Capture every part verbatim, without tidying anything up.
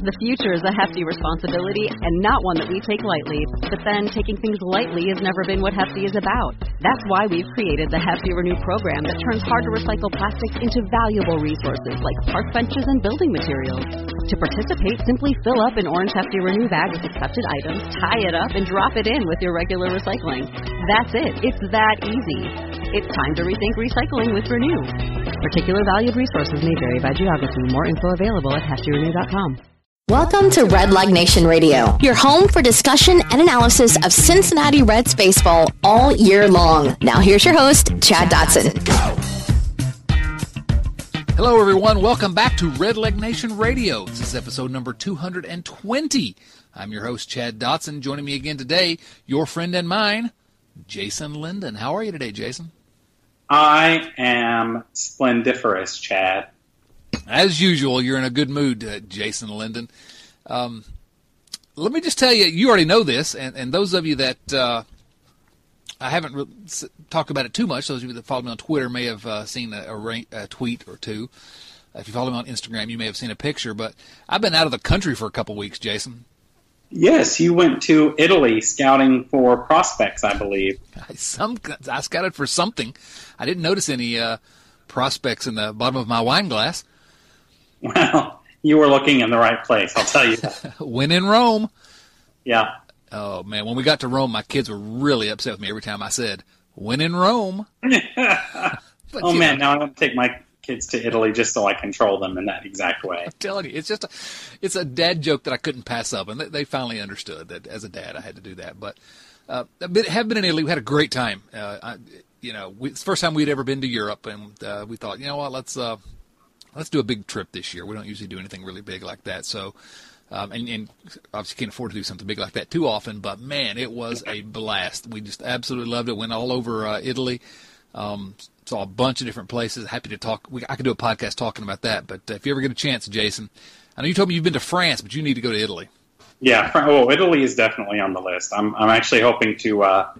The future is a hefty responsibility and not one that we take lightly. But then, taking things lightly has never been what Hefty is about. That's why we've created the Hefty Renew program that turns hard-to-recycle plastics into valuable resources like park benches and building materials. To participate, simply fill up an orange Hefty Renew bag with accepted items, tie it up, and drop it in with your regular recycling. That's it. It's that easy. It's time to rethink recycling with Renew. Particular valued resources may vary by geography. More info available at hefty renew dot com. Welcome to Redleg Nation Radio, your home for discussion and analysis of Cincinnati Reds baseball all year long. Now here's your host, Chad Dotson. Hello, everyone. Welcome back to Redleg Nation Radio. This is episode number two hundred twenty. I'm your host, Chad Dotson. Joining me again today, your friend and mine, Jason Linden. How are you today, Jason? I am splendiferous, Chad. As usual, you're in a good mood, uh, Jason Linden. Um, let me just tell you, you already know this, and, and those of you that uh, I haven't re- talked about it too much, those of you that follow me on Twitter may have uh, seen a, a, a tweet or two. If you follow me on Instagram, you may have seen a picture, but I've been out of the country for a couple weeks, Jason. Yes, you went to Italy scouting for prospects, I believe. I, some, I scouted for something. I didn't notice any uh, prospects in the bottom of my wine glass. Well, you were looking in the right place, I'll tell you that. When in Rome. Yeah. Oh, man, when we got to Rome, my kids were really upset with me every time I said, when in Rome. But, oh, man, know, now I'm going to take my kids to Italy just so I control them in that exact way. I'm telling you, it's just a, it's a dad joke that I couldn't pass up, and they, they finally understood that as a dad I had to do that. But uh, I have been in Italy. We had a great time. Uh, I, you know, we, it's the first time we'd ever been to Europe, and uh, we thought, you know what, let's uh, let's do a big trip this year. We don't usually do anything really big like that, so um, and, and obviously can't afford to do something big like that too often. But man, it was a blast. We just absolutely loved it. Went all over uh, Italy. Um, saw a bunch of different places. Happy to talk. We, I could do a podcast talking about that. But uh, if you ever get a chance, Jason, I know you told me you've been to France, but you need to go to Italy. Yeah, oh, Italy is definitely on the list. I'm I'm actually hoping to uh,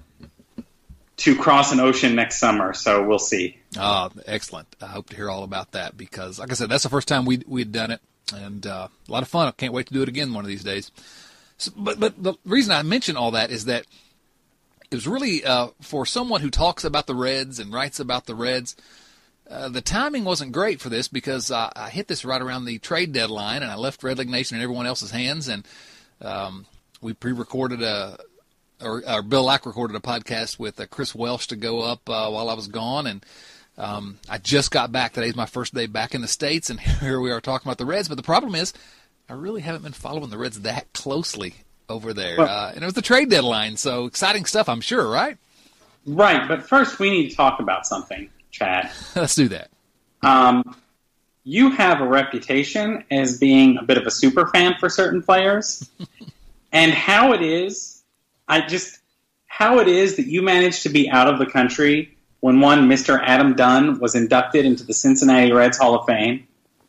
to cross an ocean next summer, so we'll see. Oh, excellent. I hope to hear all about that because, like I said, that's the first time we we'd done it, and uh, a lot of fun. I can't wait to do it again one of these days. So, but but the reason I mention all that is that it was really uh, for someone who talks about the Reds and writes about the Reds. Uh, the timing wasn't great for this because uh, I hit this right around the trade deadline, and I left Redleg Nation in everyone else's hands, and um, we pre-recorded a, or, or Bill Lack recorded a podcast with uh, Chris Welsh to go up uh, while I was gone, and um, I just got back. Today's my first day back in the States, and here we are talking about the Reds. But the problem is, I really haven't been following the Reds that closely over there, well, uh, and it was the trade deadline, so exciting stuff, I'm sure, right? Right, but first we need to talk about something, Chad. Let's do that. Um, you have a reputation as being a bit of a super fan for certain players, and how it is, I just, how it is that you managed to be out of the country when one Mister Adam Dunn was inducted into the Cincinnati Reds Hall of Fame.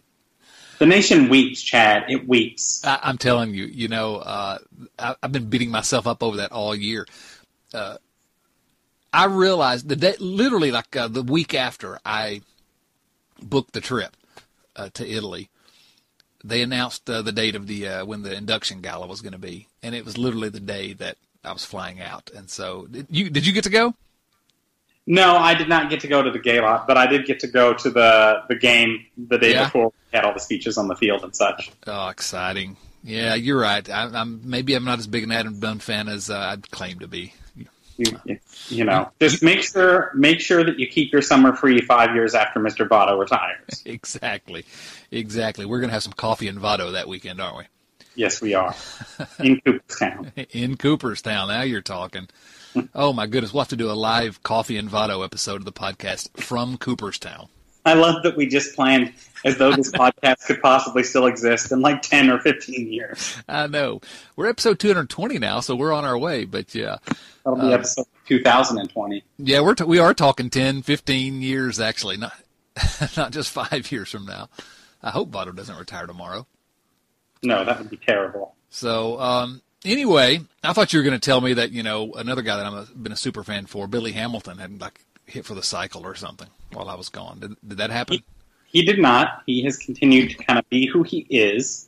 The nation weeps, Chad. It weeps. I, I'm telling you, you know, uh, I, I've been beating myself up over that all year. Uh, I realized the day, literally like uh, the week after I booked the trip uh, to Italy, they announced uh, the date of the uh, when the induction gala was going to be, and it was literally the day that I was flying out. And so, did you did you get to go? No, I did not get to go to the gala, but I did get to go to the, the game the day yeah. before we had all the speeches on the field and such. Oh, exciting. Yeah, you're right. I, I'm Maybe I'm not as big an Adam Dunn fan as uh, I'd claim to be. You, you know, just make sure make sure that you keep your summer free five years after Mister Votto retires. Exactly. Exactly. We're going to have some coffee and Votto that weekend, aren't we? Yes, we are. In Cooperstown. In Cooperstown. Now you're talking. Oh, my goodness. We'll have to do a live Coffee and Votto episode of the podcast from Cooperstown. I love that we just planned as though this podcast could possibly still exist in like ten or fifteen years. I know. We're episode two hundred twenty now, so we're on our way. But, yeah. That'll be uh, episode two thousand twenty. Yeah, we're t- we are talking ten, fifteen years, actually, not not just five years from now. I hope Votto doesn't retire tomorrow. No, that would be terrible. So, um, anyway, I thought you were going to tell me that, you know, another guy that I've been a super fan for, Billy Hamilton, had like hit for the cycle or something while I was gone. Did, did that happen? He, he did not. He has continued to kind of be who he is.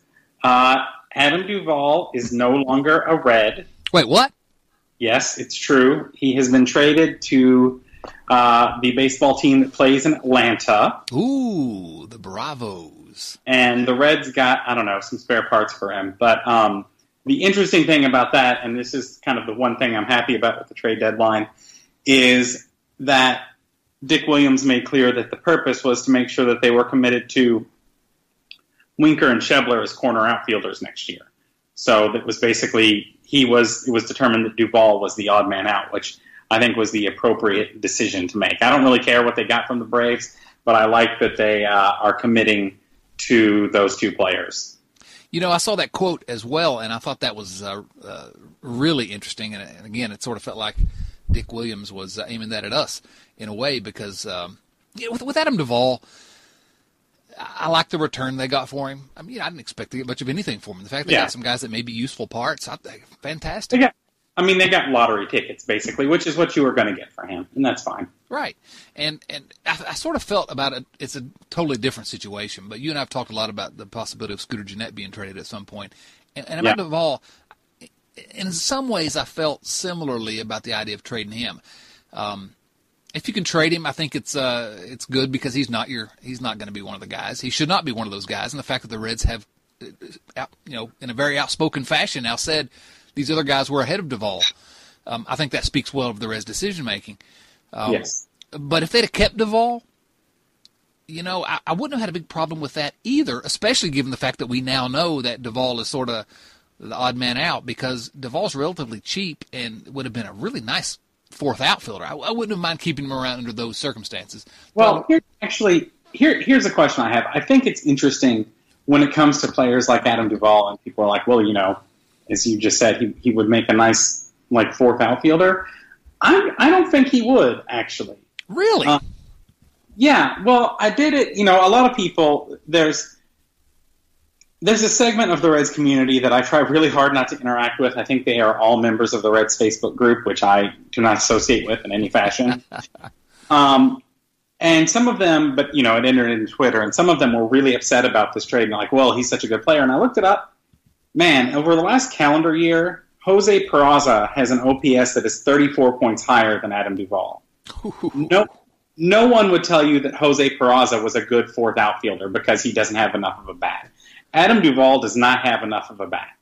Uh, Adam Duvall is no longer a Red. Wait, what? Yes, it's true. He has been traded to uh, the baseball team that plays in Atlanta. Ooh, the Bravos. And the Reds got, I don't know, some spare parts for him. But um, the interesting thing about that, and this is kind of the one thing I'm happy about with the trade deadline, is that Dick Williams made clear that the purpose was to make sure that they were committed to Winker and Schebler as corner outfielders next year. So that was basically, he was, it was determined that Duvall was the odd man out, which I think was the appropriate decision to make. I don't really care what they got from the Braves, but I like that they uh, are committing to those two players. You know, I saw that quote as well, and I thought that was uh, uh, really interesting. And, and again, it sort of felt like Dick Williams was uh, aiming that at us in a way because um, you know, with, with Adam Duvall, I like the return they got for him. I mean, I didn't expect to get much of anything for him. The fact they yeah. got some guys that may be useful parts, I think, fantastic. They got, I mean, they got lottery tickets, basically, which is what you were going to get for him, and that's fine. Right. And and I, I sort of felt about it, it's a totally different situation, but you and I have talked a lot about the possibility of Scooter Gennett being traded at some point. And, and about yeah. Duvall, in some ways I felt similarly about the idea of trading him. Um, If you can trade him, I think it's uh, it's good because he's not your he's not going to be one of the guys. He should not be one of those guys. And the fact that the Reds have, uh, you know, in a very outspoken fashion now said these other guys were ahead of Duvall, um, I think that speaks well of the Reds' decision making. Um, yes. But if they'd have kept Duvall, you know, I, I wouldn't have had a big problem with that either. Especially given the fact that we now know that Duvall is sort of the odd man out because Duvall's relatively cheap and would have been a really nice fourth outfielder. I, I wouldn't have mind keeping him around under those circumstances. Well, here, actually, here here's a question I have. I think it's interesting when it comes to players like Adam Duvall, and people are like, well, you know, as you just said, he, he would make a nice, like, fourth outfielder. I I don't think he would, actually. Really? Uh, yeah, well, I did it, you know, a lot of people, there's There's a segment of the Reds community that I try really hard not to interact with. I think they are all members of the Reds Facebook group, which I do not associate with in any fashion. um, and some of them, but, you know, it entered into Twitter, and some of them were really upset about this trade. And like, well, he's such a good player. And I looked it up. Man, over the last calendar year, Jose Peraza has an O P S that is thirty-four points higher than Adam Duvall. No, no one would tell you that Jose Peraza was a good fourth outfielder because he doesn't have enough of a bat. Adam Duvall does not have enough of a bat.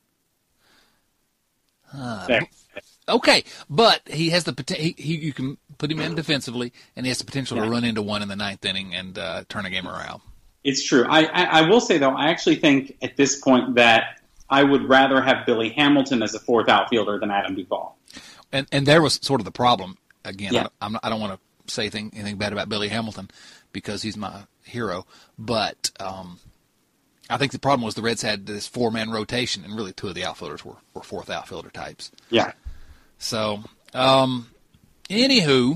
Uh, okay, but he has the potential. He, he, you can put him in defensively, and he has the potential yeah. to run into one in the ninth inning and uh, turn a game around. It's true. I, I, I will say, though, I actually think at this point that I would rather have Billy Hamilton as a fourth outfielder than Adam Duvall. And and there was sort of the problem. Again, yeah. I, I'm not, I don't want to say anything, anything bad about Billy Hamilton because he's my hero, but um, I think the problem was the Reds had this four-man rotation, and really two of the outfielders were, were fourth outfielder types. Yeah. So, um, anywho,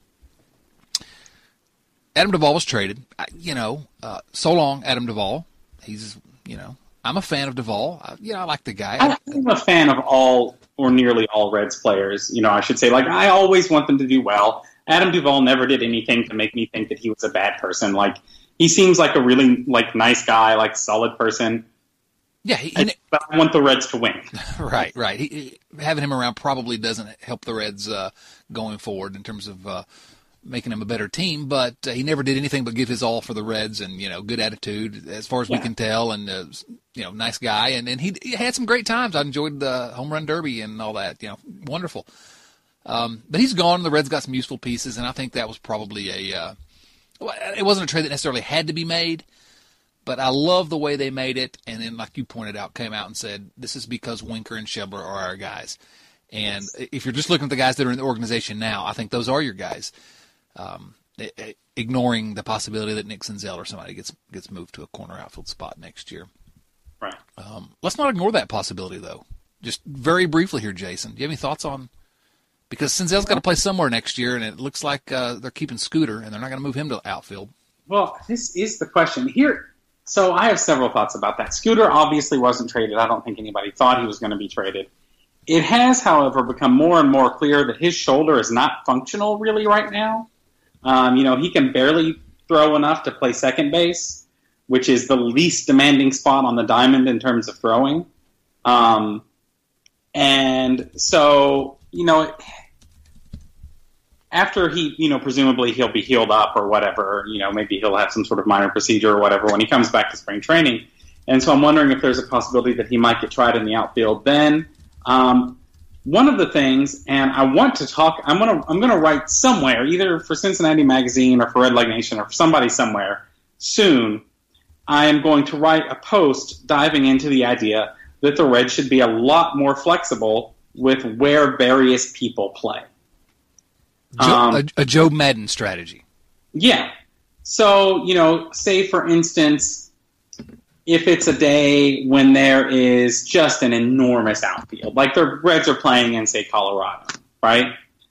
Adam Duvall was traded. I, you know, uh, so long, Adam Duvall. He's, you know, I'm a fan of Duvall. I, you know, I like the guy. I, I'm a fan of all or nearly all Reds players. You know, I should say, like, I always want them to do well. Adam Duvall never did anything to make me think that he was a bad person. Like, he seems like a really, like, nice guy, like, solid person. Yeah, he, I, but I want the Reds to win. Right, right. He, he, having him around probably doesn't help the Reds uh, going forward in terms of uh, making them a better team. But uh, he never did anything but give his all for the Reds, and you know, good attitude as far as yeah. we can tell, and uh, you know, nice guy. And and he, he had some great times. I enjoyed the home run derby and all that. You know, wonderful. Um, but he's gone. The Reds got some useful pieces, and I think that was probably a. Uh, it wasn't a trade that necessarily had to be made. But I love the way they made it, and then, like you pointed out, came out and said, this is because Winker and Schebler are our guys. And yes. if you're just looking at the guys that are in the organization now, I think those are your guys, um, ignoring the possibility that Nick Senzel or somebody gets gets moved to a corner outfield spot next year. Right. Um, let's not ignore that possibility, though. Just very briefly here, Jason, do you have any thoughts on – because Senzel's got to play somewhere next year, and it looks like uh, they're keeping Scooter, and they're not going to move him to the outfield. Well, this is the question. Here – So I have several thoughts about that. Scooter obviously wasn't traded. I don't think anybody thought he was going to be traded. It has, however, become more and more clear that his shoulder is not functional really right now. Um, you know, he can barely throw enough to play second base. which is the least demanding spot on the diamond in terms of throwing. Um, and so, you know, after he, you know, presumably he'll be healed up or whatever, you know, maybe he'll have some sort of minor procedure or whatever when he comes back to spring training. And so I'm wondering if there's a possibility that he might get tried in the outfield then. Um, one of the things, and I want to talk, I'm going to I'm going to write somewhere, either for Cincinnati Magazine or for Red Leg Nation or for somebody somewhere soon, I am going to write a post diving into the idea that the Reds should be a lot more flexible with where various people play. Joe, Um, a, a Joe Madden strategy. Yeah. So, you know, say for instance, if it's a day when there is just an enormous outfield, like the Reds are playing in, say, Colorado, right?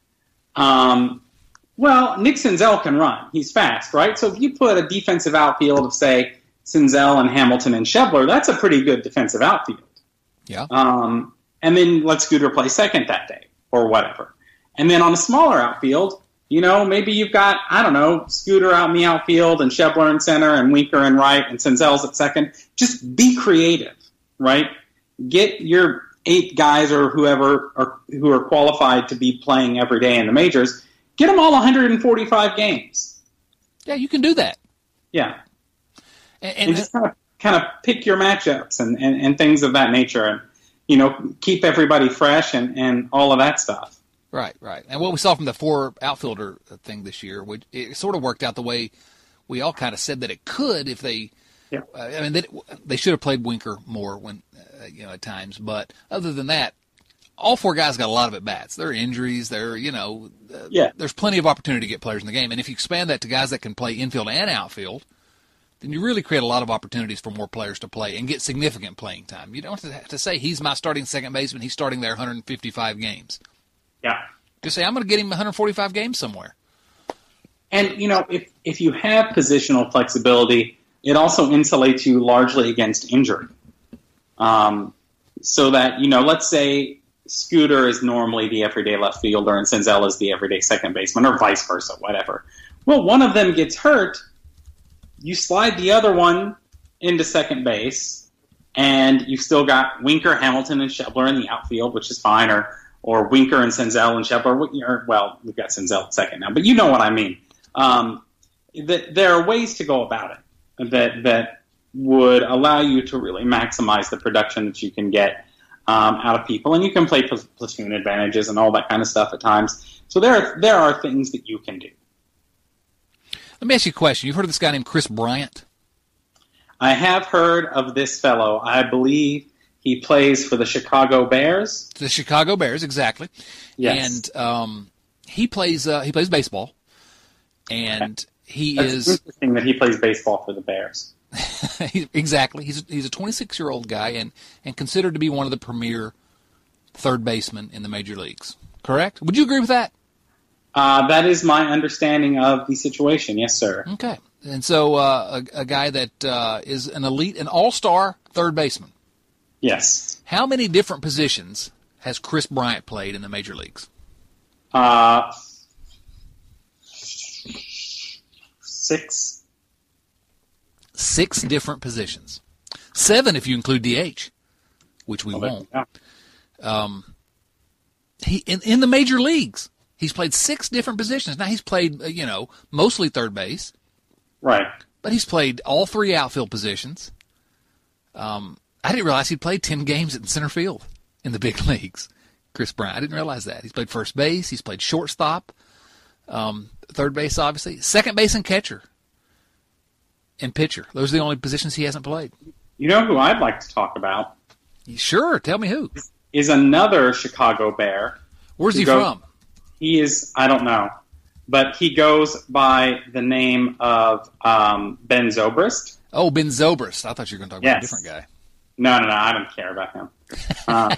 Um, well, Nick Senzel can run. He's fast, right? So if you put a defensive outfield of, say, Senzel and Hamilton and Schebler, that's a pretty good defensive outfield. Yeah. Um, and then let Scooter play second that day or whatever. And then on a smaller outfield, you know, maybe you've got, I don't know, Scooter out in the outfield and Schebler in center and Winker in right and Senzel's at second. Just be creative, right? Get your eight guys or whoever are, who are qualified to be playing every day in the majors, get them all one hundred forty-five games. Yeah, you can do that. Yeah. And, And, and just kind of, kind of pick your matchups and, and, and things of that nature and, you know, keep everybody fresh and, and all of that stuff. Right, right. And what we saw from the four outfielder thing this year, which it sort of worked out the way we all kind of said that it could if they. Yeah. Uh, I mean, they, they should have played Winker more when, uh, you know, at times. But other than that, all four guys got a lot of at bats. There are injuries. There, you know, uh, Yeah. there's plenty of opportunity to get players in the game. And if you expand that to guys that can play infield and outfield, then you really create a lot of opportunities for more players to play and get significant playing time. You don't have to say he's my starting second baseman. He's starting there one hundred fifty-five games. Yeah. Just say, I'm going to get him one hundred forty-five games somewhere. And, you know, if, if you have positional flexibility, it also insulates you largely against injury. Um, so that, you know, let's say Scooter is normally the everyday left fielder and Senzel is the everyday second baseman, or vice versa, whatever. Well, one of them gets hurt, you slide the other one into second base, and you've still got Winker, Hamilton, and Schebler in the outfield, which is fine, or or Winker and Senzel and Schebler. Or, well, we've got Senzel at second now, but you know what I mean. Um, that there are ways to go about it that that would allow you to really maximize the production that you can get um, out of people, and you can play pl- platoon advantages and all that kind of stuff at times. So there are, there are things that you can do. Let me ask you a question. You've heard of this guy named Chris Bryant? I have heard of this fellow. I believe he plays for the Chicago Bears. The Chicago Bears, exactly. Yes. And um, he plays uh, he plays baseball, and he That's is interesting that he plays baseball for the Bears. he, exactly. He's he's a twenty-six year old guy and and considered to be one of the premier third basemen in the major leagues. Correct? Would you agree with that? Uh, that is my understanding of the situation. Yes, sir. Okay. And so uh, a, a guy that uh, is an elite, an all-star third baseman. Yes. How many different positions has Chris Bryant played in the major leagues? Uh, six. Six different positions. Seven if you include D H, which we Oh, won't. yeah. Um, he in, in the major leagues, he's played six different positions. Now, he's played, uh, you know, mostly third base. Right. But he's played all three outfield positions. Um, I didn't realize he played ten games in center field in the big leagues. Chris Bryant, I didn't realize that. He's played first base. He's played shortstop, um, third base, obviously, second base and catcher, and pitcher. Those are the only positions he hasn't played. You know who I'd like to talk about? Sure, tell me who. Is another Chicago Bear. Where's who he goes- from? He is, I don't know, but he goes by the name of um, Ben Zobrist. Oh, Ben Zobrist. I thought you were going to talk about Yes. a different guy. No, no, no, I don't care about him. Uh,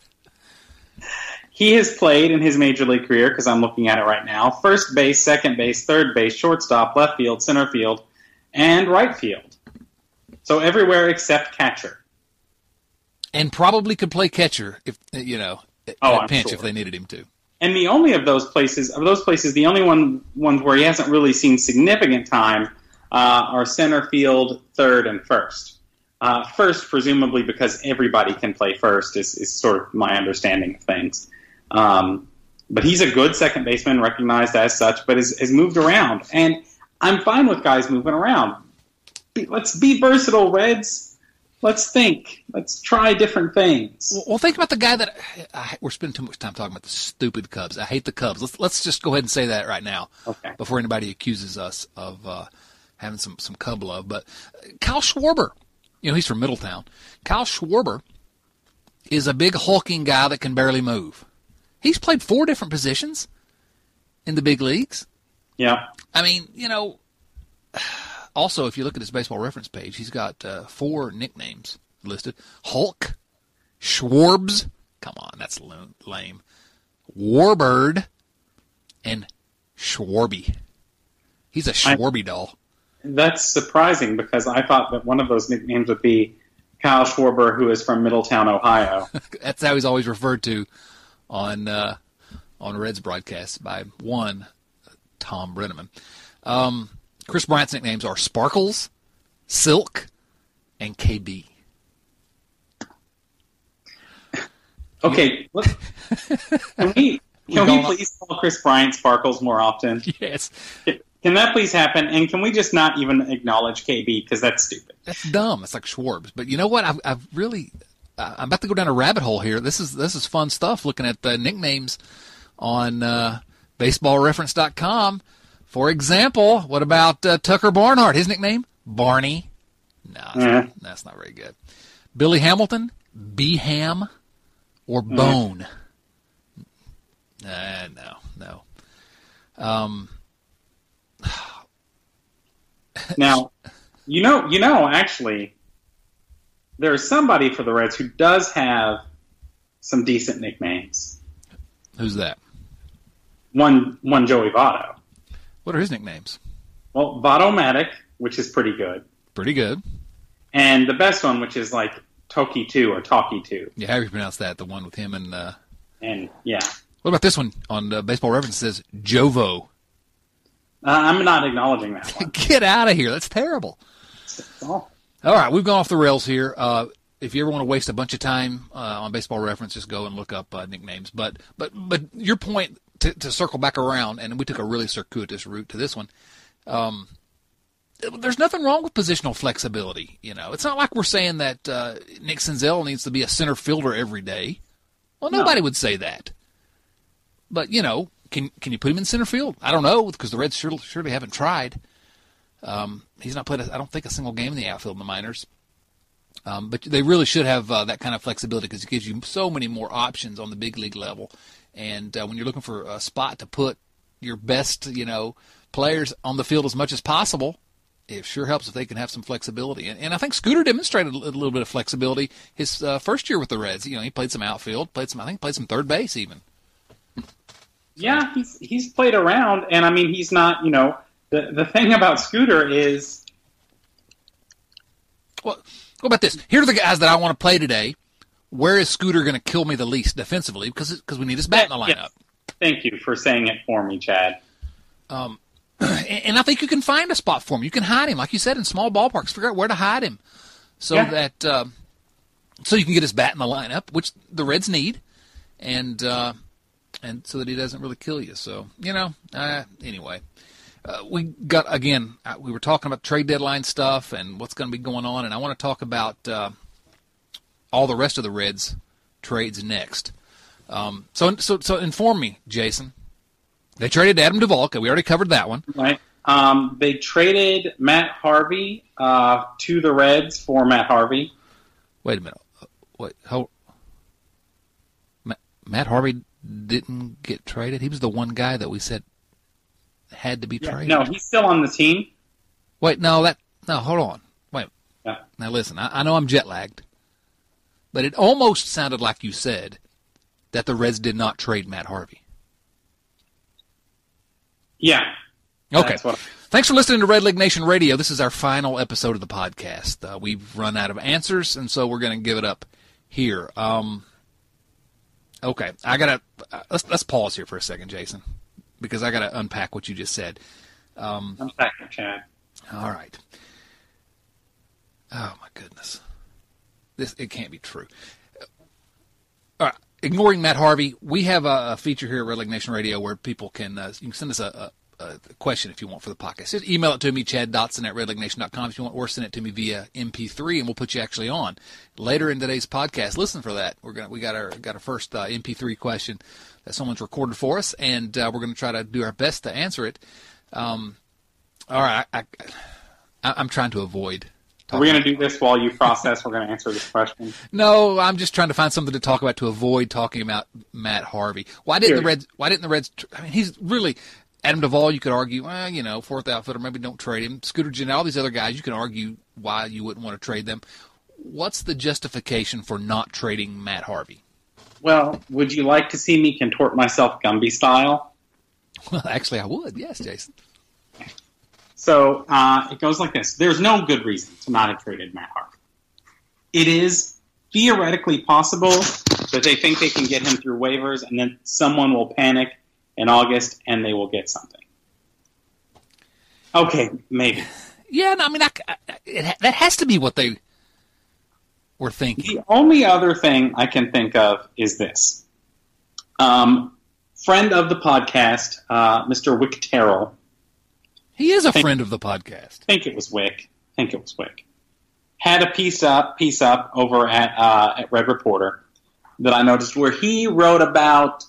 he has played in his major league career, because I'm looking at it right now, first base, second base, third base, shortstop, left field, center field, and right field. So everywhere except catcher. And probably could play catcher if, you know, at Oh, a I'm pinch sure. if they needed him to. And the only of those places, of those places, the only one ones where he hasn't really seen significant time uh, are center field, third, and first. Uh, first, presumably because everybody can play first, is, is sort of my understanding of things. Um, but he's a good second baseman, recognized as such, but has, has moved around. And I'm fine with guys moving around. Be, let's be versatile, Reds. Let's think. Let's try different things. Well, think about the guy that I, we're spending too much time talking about the stupid Cubs. I hate the Cubs. Let's let's just go ahead and say that right now, okay, before anybody accuses us of uh, having some some Cub love. But Kyle Schwarber, you know, he's from Middletown. Kyle Schwarber is a big hulking guy that can barely move. He's played four different positions in the big leagues. Yeah, I mean, you know. Also, if you look at his baseball reference page, he's got uh, four nicknames listed. Hulk, Schwarbs, come on, that's lame, Warbird, and Schwarby. He's a Schwarby doll. That's surprising because I thought that one of those nicknames would be Kyle Schwarber, who is from Middletown, Ohio. That's how he's always referred to on uh, on Reds broadcasts by one, Tom Brenneman. Um... Chris Bryant's nicknames are Sparkles, Silk, and K B. Okay, let's, can we can we please call Chris Bryant Sparkles more often? Yes. Can, can that please happen? And can we just not even acknowledge K B because that's stupid? That's dumb. It's like Schwarbs. But you know what? I've, I've really uh, I'm about to go down a rabbit hole here. This is this is fun stuff. Looking at the nicknames on uh, baseball reference dot com. For example, what about uh, Tucker Barnhart? His nickname? Barney. No, that's, mm. not, that's not very good. Billy Hamilton? B-Ham or Bone? Mm. Uh, no, no. Um, now, you know, you know, actually, there's somebody for the Reds who does have some decent nicknames. Who's that? One, one Joey Votto. What are his nicknames? Well, Votto-matic, which is pretty good. Pretty good. And the best one, which is like Toki two or Talkie two. Yeah, how do you pronounce that? The one with him and... Uh... And, yeah. What about this one on uh, Baseball Reference? It says Jovo. Uh, I'm not acknowledging that one. Get out of here. That's terrible. Oh. All right, we've gone off the rails here. Uh, if you ever want to waste a bunch of time uh, on Baseball Reference, just go and look up uh, nicknames. But but but your point... To, to circle back around, and we took a really circuitous route to this one, um, there's nothing wrong with positional flexibility. You know, it's not like we're saying that uh, Nick Senzel needs to be a center fielder every day. Well, nobody no. would say that. But, you know, can can you put him in center field? I don't know, because the Reds surely, surely haven't tried. Um, he's not played, a, I don't think, a single game in the outfield in the minors. Um, but they really should have uh, that kind of flexibility because it gives you so many more options on the big league level. And uh, when you're looking for a spot to put your best, you know, players on the field as much as possible, it sure helps if they can have some flexibility. And, and I think Scooter demonstrated a little bit of flexibility his uh, first year with the Reds. You know, he played some outfield, played some, I think, played some third base even. Yeah, he's he's played around, and I mean, he's not. You know, the the thing about Scooter is, well, what about this? Here are the guys that I want to play today. Where is Scooter going to kill me the least defensively? Because because we need his bat in the lineup. Yes. Thank you for saying it for me, Chad. Um, and, and I think you can find a spot for him. You can hide him, like you said, in small ballparks. Figure out where to hide him, so yeah. that uh, so you can get his bat in the lineup, which the Reds need, and uh, and so that he doesn't really kill you. So you know, uh, anyway. Uh, we got again. Uh, we were talking about trade deadline stuff and what's going to be going on, and I want to talk about. Uh, all the rest of the Reds trades next. Um, so, so, so inform me, Jason. They traded Adam Duvall. Okay, we already covered that one. Right. Um, they traded Matt Harvey uh, to the Reds for Matt Harvey. Wait a minute. Wait, hold. Matt, Matt Harvey didn't get traded? He was the one guy that we said had to be yeah, traded. No, he's still on the team. Wait, no, that no, hold on. Wait. Yeah. Now listen, I, I know I'm jet lagged. But it almost sounded like you said that the Reds did not trade Matt Harvey. Yeah. Okay. I... Thanks for listening to Red League Nation Radio. This is our final episode of the podcast. Uh, we've run out of answers, and so we're going to give it up here. Um, okay. I gotta uh, let's let's pause here for a second, Jason, because I got to unpack what you just said. Um, unpack it, Chad. All right. Oh, my goodness. This It can't be true. All right. Ignoring Matt Harvey, we have a, a feature here at Red Leg Nation Radio where people can, uh, you can send us a, a, a question if you want for the podcast. Just email it to me, Chad Dotson at red leg nation dot com if you want, or send it to me via M P three, and we'll put you actually on. Later in today's podcast, listen for that. We're gonna, we got our, got our first uh, M P three question that someone's recorded for us, and uh, we're going to try to do our best to answer it. Um, all right. I, I, I'm trying to avoid Are we going to do this while you process? We're going to answer this question. No, I'm just trying to find something to talk about to avoid talking about Matt Harvey. Why didn't Here. the Reds? Why didn't the Reds? I mean, he's really Adam Duvall. You could argue, well, you know, fourth outfielder, maybe don't trade him. Scooter Gennett, all these other guys, you can argue why you wouldn't want to trade them. What's the justification for not trading Matt Harvey? Well, would you like to see me contort myself Gumby style? Well, actually, I would. Yes, Jason. So uh, it goes like this. There's no good reason to not have traded Matt Harvey. It is theoretically possible that they think they can get him through waivers, and then someone will panic in August and they will get something. Okay, maybe. Yeah, no, I mean, I, I, it, that has to be what they were thinking. The only other thing I can think of is this. Um, friend of the podcast, uh, Mister Wick Terrell. He is a think, friend of the podcast. I think it was Wick. I think it was Wick. Had a piece up, piece up over at uh, at Red Reporter that I noticed where he wrote about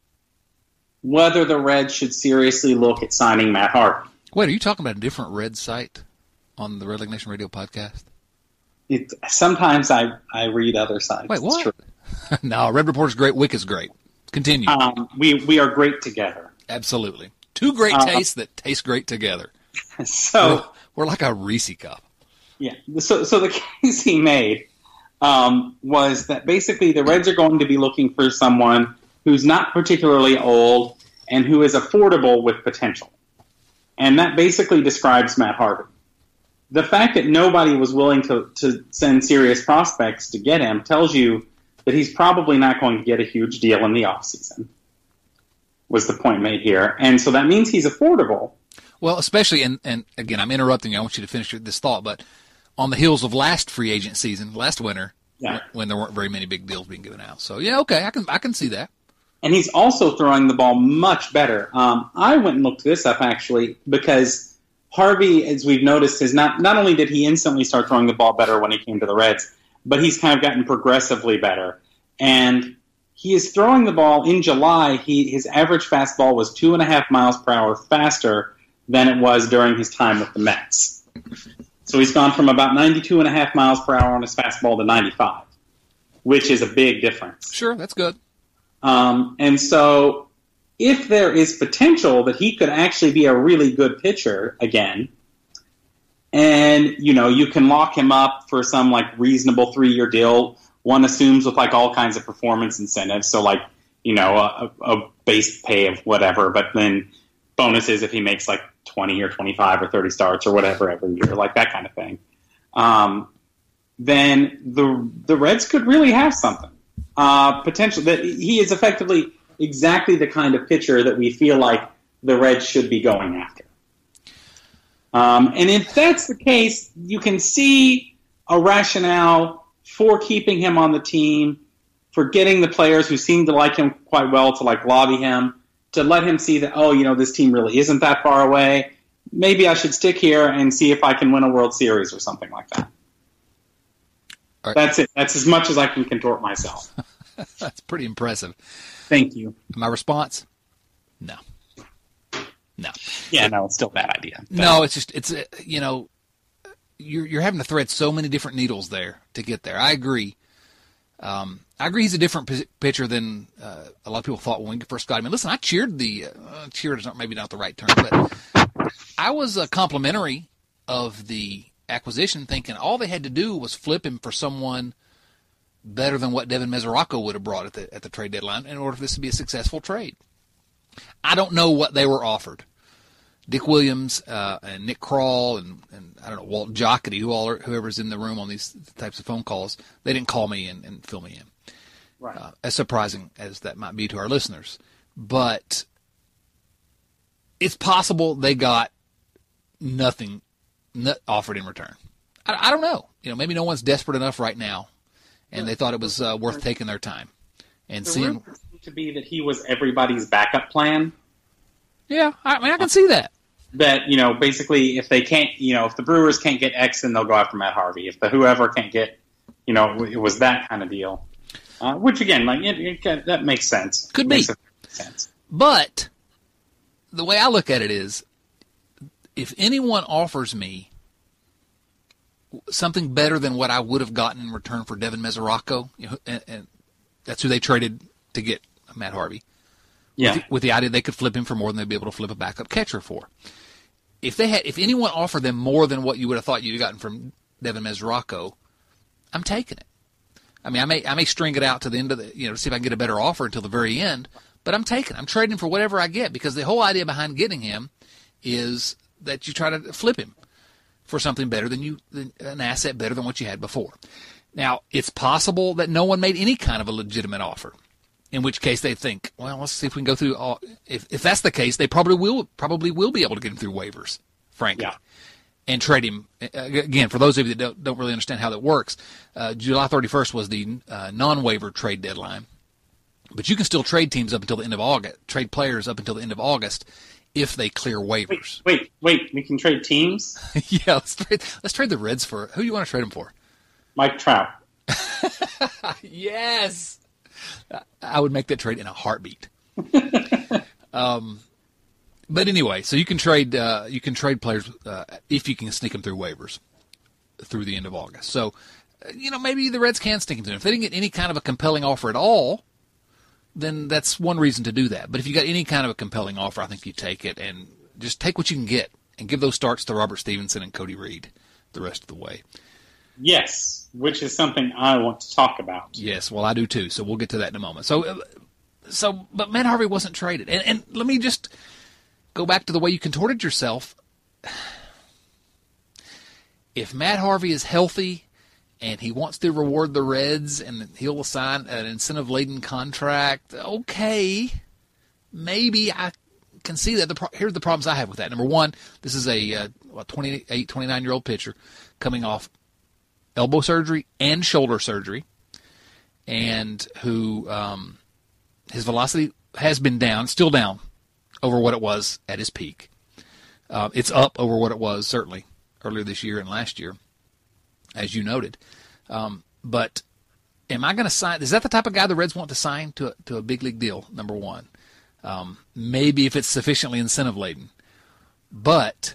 whether the Reds should seriously look at signing Matt Harvey. Wait, are you talking about a different Red site on the Red Leg Nation Radio podcast? It, sometimes I, I read other sites. Wait, what? No, Red Reporter's great. Wick is great. Continue. Um, we we are great together. Absolutely. Two great uh, tastes that taste great together. So we're, we're like a Reese cup. Yeah. So so the case he made um, was that basically the Reds are going to be looking for someone who's not particularly old and who is affordable with potential. And that basically describes Matt Harvey. The fact that nobody was willing to, to send serious prospects to get him tells you that he's probably not going to get a huge deal in the offseason, was the point made here. And so that means he's affordable. Well, especially, and, and again, I'm interrupting you. I want you to finish this thought, but on the heels of last free agent season, last winter, yeah. when there weren't very many big deals being given out. So, yeah, okay, I can I can see that. And he's also throwing the ball much better. Um, I went and looked this up, actually, because Harvey, as we've noticed, is not not only did he instantly start throwing the ball better when he came to the Reds, but he's kind of gotten progressively better. And he is throwing the ball in July. He his average fastball was two and a half miles per hour faster than it was during his time with the Mets. So he's gone from about ninety-two and a half miles per hour on his fastball to ninety-five, which is a big difference. Sure, that's good. Um, and so if there is potential that he could actually be a really good pitcher again, and, you know, you can lock him up for some, like, reasonable three-year deal, one assumes with, like, all kinds of performance incentives, so, like, you know, a, a base pay of whatever, but then bonuses if he makes, like, twenty or twenty-five or thirty starts or whatever every year, like that kind of thing, um, then the the Reds could really have something. Uh, potential that he is effectively exactly the kind of pitcher that we feel like the Reds should be going after. Um, and if that's the case, you can see a rationale for keeping him on the team, for getting the players who seem to like him quite well to like lobby him, to let him see that, oh, you know, this team really isn't that far away. Maybe I should stick here and see if I can win a World Series or something like that. Right. That's it. That's as much as I can contort myself. That's pretty impressive. Thank you. My response? No. No. Yeah, no, it's still a bad idea. But. No, it's just, it's, you know, you're, you're having to thread so many different needles there to get there. I agree. Um, I agree he's a different p- pitcher than uh, a lot of people thought when we first got him. And listen, I cheered the, uh, cheered is not, maybe not the right term, but I was uh, complimentary of the acquisition, thinking all they had to do was flip him for someone better than what Devin Mesoraco would have brought at the at the trade deadline in order for this to be a successful trade. I don't know what they were offered. Dick Williams uh, and Nick Kroll and, and I don't know, Walt Jocketty, who all are, whoever's in the room on these types of phone calls, they didn't call me and, and fill me in. Right. Uh, as surprising as that might be to our listeners. But it's possible they got nothing n- offered in return. I, I don't know. You know, maybe no one's desperate enough right now, and they thought it was uh, worth taking their time and the seeing. rumor seemed to be that he was everybody's backup plan. Yeah, I mean, I can see that. That, you know, basically, if they can't, you know, if the Brewers can't get X, then they'll go after Matt Harvey. If the whoever can't get, you know, it was that kind of deal. Uh, which again, like it, it, that makes sense. Could it be makes sense. But the way I look at it is, if anyone offers me something better than what I would have gotten in return for Devin Mesoraco, you know, and, and that's who they traded to get Matt Harvey. Yeah. With the, with the idea they could flip him for more than they'd be able to flip a backup catcher for. If they had, if anyone offered them more than what you would have thought you'd gotten from Devin Mesoraco, I'm taking it. I mean, I may I may string it out to the end of the, you know, to see if I can get a better offer until the very end, but I'm taking it. I'm trading for whatever I get, because the whole idea behind getting him is that you try to flip him for something better than you, than an asset better than what you had before. Now, it's possible that no one made any kind of a legitimate offer, in which case they think, well, let's see if we can go through all. If if that's the case, they probably will probably will be able to get him through waivers, frankly, yeah. and trade him. Again, for those of you that don't, don't really understand how that works, uh, July thirty-first was the uh, non-waiver trade deadline, but you can still trade teams up until the end of August, trade players up until the end of August if they clear waivers. Wait, wait, wait we can trade teams? yeah, let's trade, let's trade the Reds for, who do you want to trade them for? Mike Trout. Yes. I would make that trade in a heartbeat. um, but anyway, so you can trade uh, you can trade players uh, if you can sneak them through waivers through the end of August. So, uh, you know, maybe the Reds can sneak them through. If they didn't get any kind of a compelling offer at all, then that's one reason to do that. But if you got any kind of a compelling offer, I think you take it and just take what you can get and give those starts to Robert Stevenson and Cody Reed the rest of the way. Yes, which is something I want to talk about. Yes, well, I do too, so we'll get to that in a moment. So, uh, so, but Matt Harvey wasn't traded. And, and let me just go back to the way you contorted yourself. If Matt Harvey is healthy and he wants to reward the Reds and he'll sign an incentive-laden contract, okay, maybe I can see that. The pro- Here's the problems I have with that. Number one, this is a uh, what, twenty-eight, twenty-nine-year-old pitcher coming off elbow surgery and shoulder surgery, and who um, his velocity has been down, still down, over what it was at his peak. Uh, it's up over what it was, certainly, earlier this year and last year, as you noted. Um, but am I going to sign? Is that the type of guy the Reds want to sign to a, to a big league deal, number one? Um, maybe if it's sufficiently incentive-laden. But,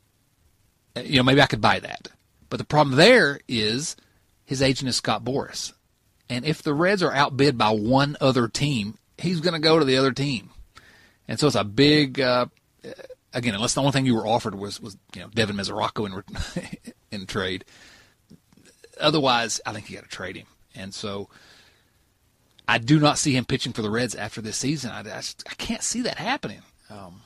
you know, maybe I could buy that. But the problem there is his agent is Scott Boras. And if the Reds are outbid by one other team, he's going to go to the other team. And so it's a big, uh, again, unless the only thing you were offered was, was you know, Devin Mesoraco in, in trade. Otherwise, I think you got to trade him. And so I do not see him pitching for the Reds after this season. I, I, just, I can't see that happening. Um,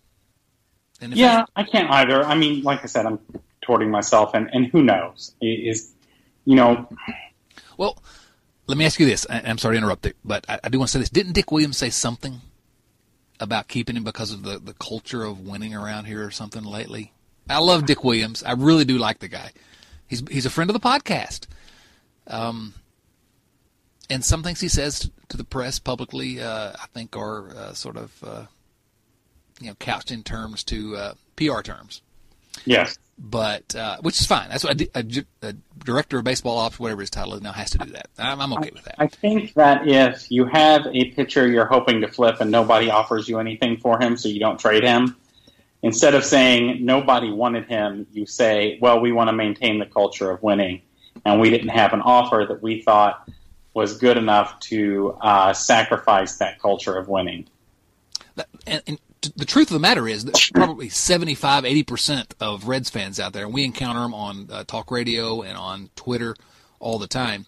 and yeah, I, I can't either. I mean, like I said, I'm torting myself, and, and who knows? Is, you know. Well, let me ask you this. I, I'm sorry to interrupt it, but I, I do want to say this. Didn't Dick Williams say something about keeping him because of the, the culture of winning around here or something lately? I love Dick Williams. I really do like the guy. He's he's a friend of the podcast. Um, and some things he says to the press publicly, uh, I think, are uh, sort of uh, you know couched in terms to uh, P R terms. Yes. But uh, which is fine. That's what a, a, a director of baseball ops, whatever his title is now, has to do that. I'm, I'm okay I, with that. I think that if you have a pitcher you're hoping to flip and nobody offers you anything for him, so you don't trade him, instead of saying nobody wanted him, you say, well, we want to maintain the culture of winning, and we didn't have an offer that we thought was good enough to uh, sacrifice that culture of winning. That, and, and the truth of the matter is that probably seventy-five, eighty percent of Reds fans out there, and we encounter them on uh, talk radio and on Twitter all the time,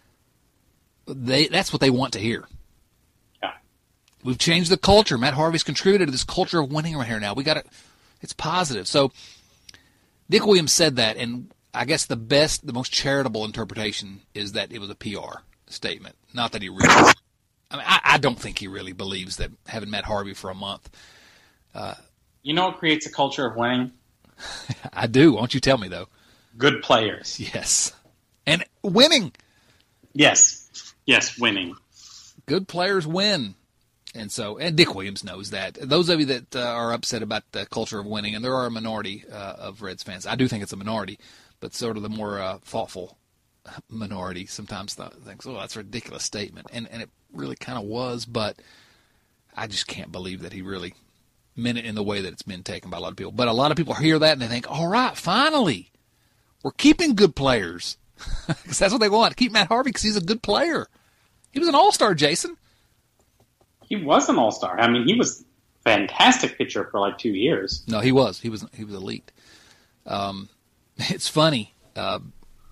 they that's what they want to hear. Yeah. We've changed the culture. Matt Harvey's contributed to this culture of winning right here now. We got it. It's positive. So Dick Williams said that, and I guess the best, the most charitable interpretation is that it was a P R statement, not that he really. I mean, I, I don't think he really believes that having Matt Harvey for a month. Uh, you know what creates a culture of winning? I do. Why don't you tell me, though? Good players. Yes. And winning. Yes. Yes, winning. Good players win. And so, and Dick Williams knows that. Those of you that uh, are upset about the culture of winning, and there are a minority uh, of Reds fans. I do think it's a minority, but sort of the more uh, thoughtful minority sometimes th- thinks, oh, that's a ridiculous statement. And, and it really kind of was, but I just can't believe that he really meant it in the way that it's been taken by a lot of people. But a lot of people hear that and they think, all right, finally, we're keeping good players. Because that's what they want. Keep Matt Harvey because he's a good player. He was an all-star, Jason. He was an all-star. I mean, he was a fantastic pitcher for like two years. No, he was. He was He was elite. Um, it's funny. Uh,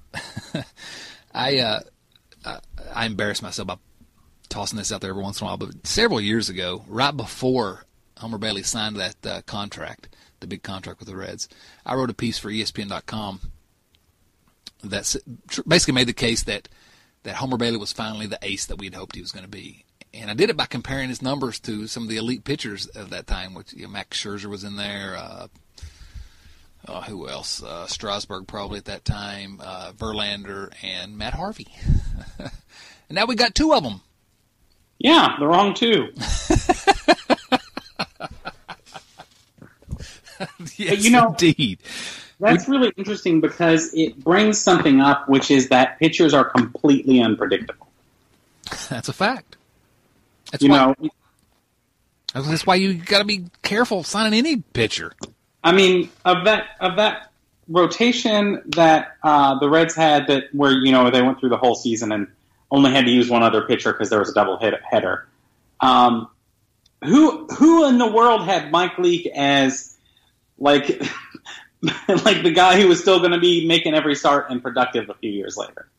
I, uh, I I embarrass myself by tossing this out there every once in a while, but several years ago, right before Homer Bailey signed that uh, contract, the big contract with the Reds, I wrote a piece for E S P N dot com that basically made the case that, that Homer Bailey was finally the ace that we had hoped he was going to be. And I did it by comparing his numbers to some of the elite pitchers of that time, which you know, Max Scherzer was in there. Uh, uh, who else? Uh, Strasburg probably at that time, uh, Verlander, and Matt Harvey. And now we got two of them. Yeah, the wrong two. Yes, but, you know, indeed. That's we, really interesting because it brings something up, which is that pitchers are completely unpredictable. That's a fact. That's you why, know, that's why you got to be careful signing any pitcher. I mean, of that of that rotation that uh, the Reds had, that where you know they went through the whole season and only had to use one other pitcher because there was a double hit header. Um, who who in the world had Mike Leake as like like the guy who was still going to be making every start and productive a few years later?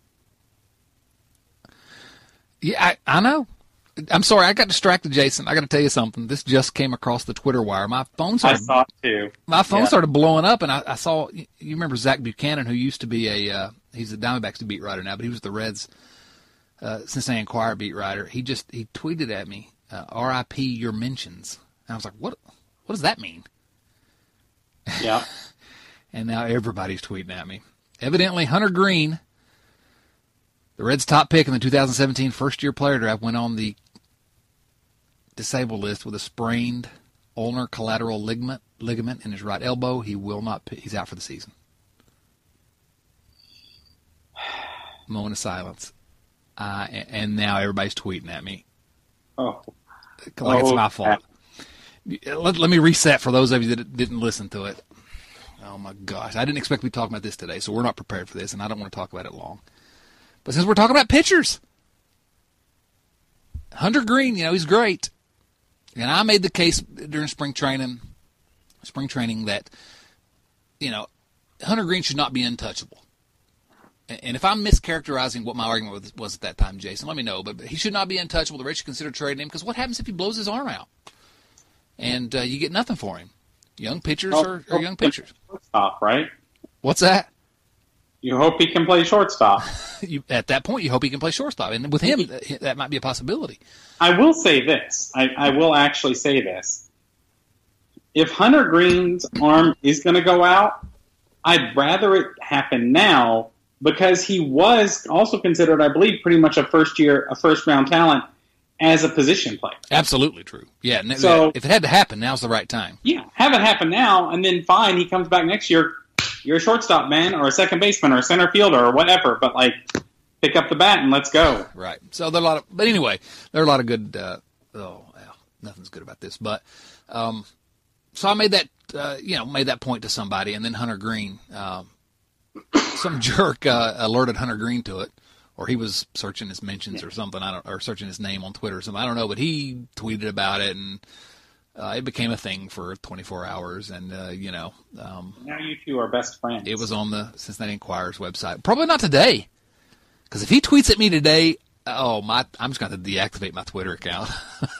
Yeah, I, I know. I'm sorry, I got distracted, Jason. I got to tell you something. This just came across the Twitter wire. My phone started. I saw it too. My phone yeah. started blowing up, and I, I saw. You remember Zach Buchanan, who used to be a uh, he's a Diamondbacks beat writer now, but he was the Reds uh, Cincinnati Enquirer beat writer. He just he tweeted at me, uh, "R I P your mentions," and I was like, "What? What does that mean?" Yeah. And now everybody's tweeting at me. Evidently, Hunter Green, the Reds' top pick in the two thousand seventeen first-year player draft, went on the disabled list with a sprained ulnar collateral ligament ligament in his right elbow. He will not. He's out for the season. Moment of silence. Uh, and now everybody's tweeting at me. Oh, like it's oh, my fault. Let, let me reset for those of you that didn't listen to it. Oh my gosh, I didn't expect to be talking about this today, so we're not prepared for this, and I don't want to talk about it long. But since we're talking about pitchers, Hunter Green, you know, he's great. And I made the case during spring training, spring training that, you know, Hunter Green should not be untouchable. And if I'm mischaracterizing what my argument was, was at that time, Jason, let me know. But he should not be untouchable. The Reds should consider trading him because what happens if he blows his arm out? And uh, you get nothing for him. Young pitchers oh, are, are young pitchers. Shortstop, right? What's that? You hope he can play shortstop. you, at that point, you hope he can play shortstop. And with him, that might be a possibility. I will say this. I, I will actually say this. If Hunter Green's arm is going to go out, I'd rather it happen now because he was also considered, I believe, pretty much a first-year, a first-round talent as a position player. Absolutely true. Yeah, so, if it had to happen, now's the right time. Yeah, have it happen now, and then fine, he comes back next year. You're a shortstop, man, or a second baseman, or a center fielder, or whatever. But like, pick up the bat and let's go. Right. So there are a lot of, but anyway, there are a lot of good. Uh, oh, well, nothing's good about this. But um, so I made that, uh, you know, made that point to somebody, and then Hunter Green, um, some jerk uh, alerted Hunter Green to it, or he was searching his mentions or something. I don't, or searching his name on Twitter or something. I don't know, but he tweeted about it and. Uh, it became a thing for twenty-four hours, and, uh, you know. Um, now you two are best friends. It was on the Cincinnati Enquirer's website. Probably not today, because if he tweets at me today, oh, my, I'm just going to deactivate my Twitter account.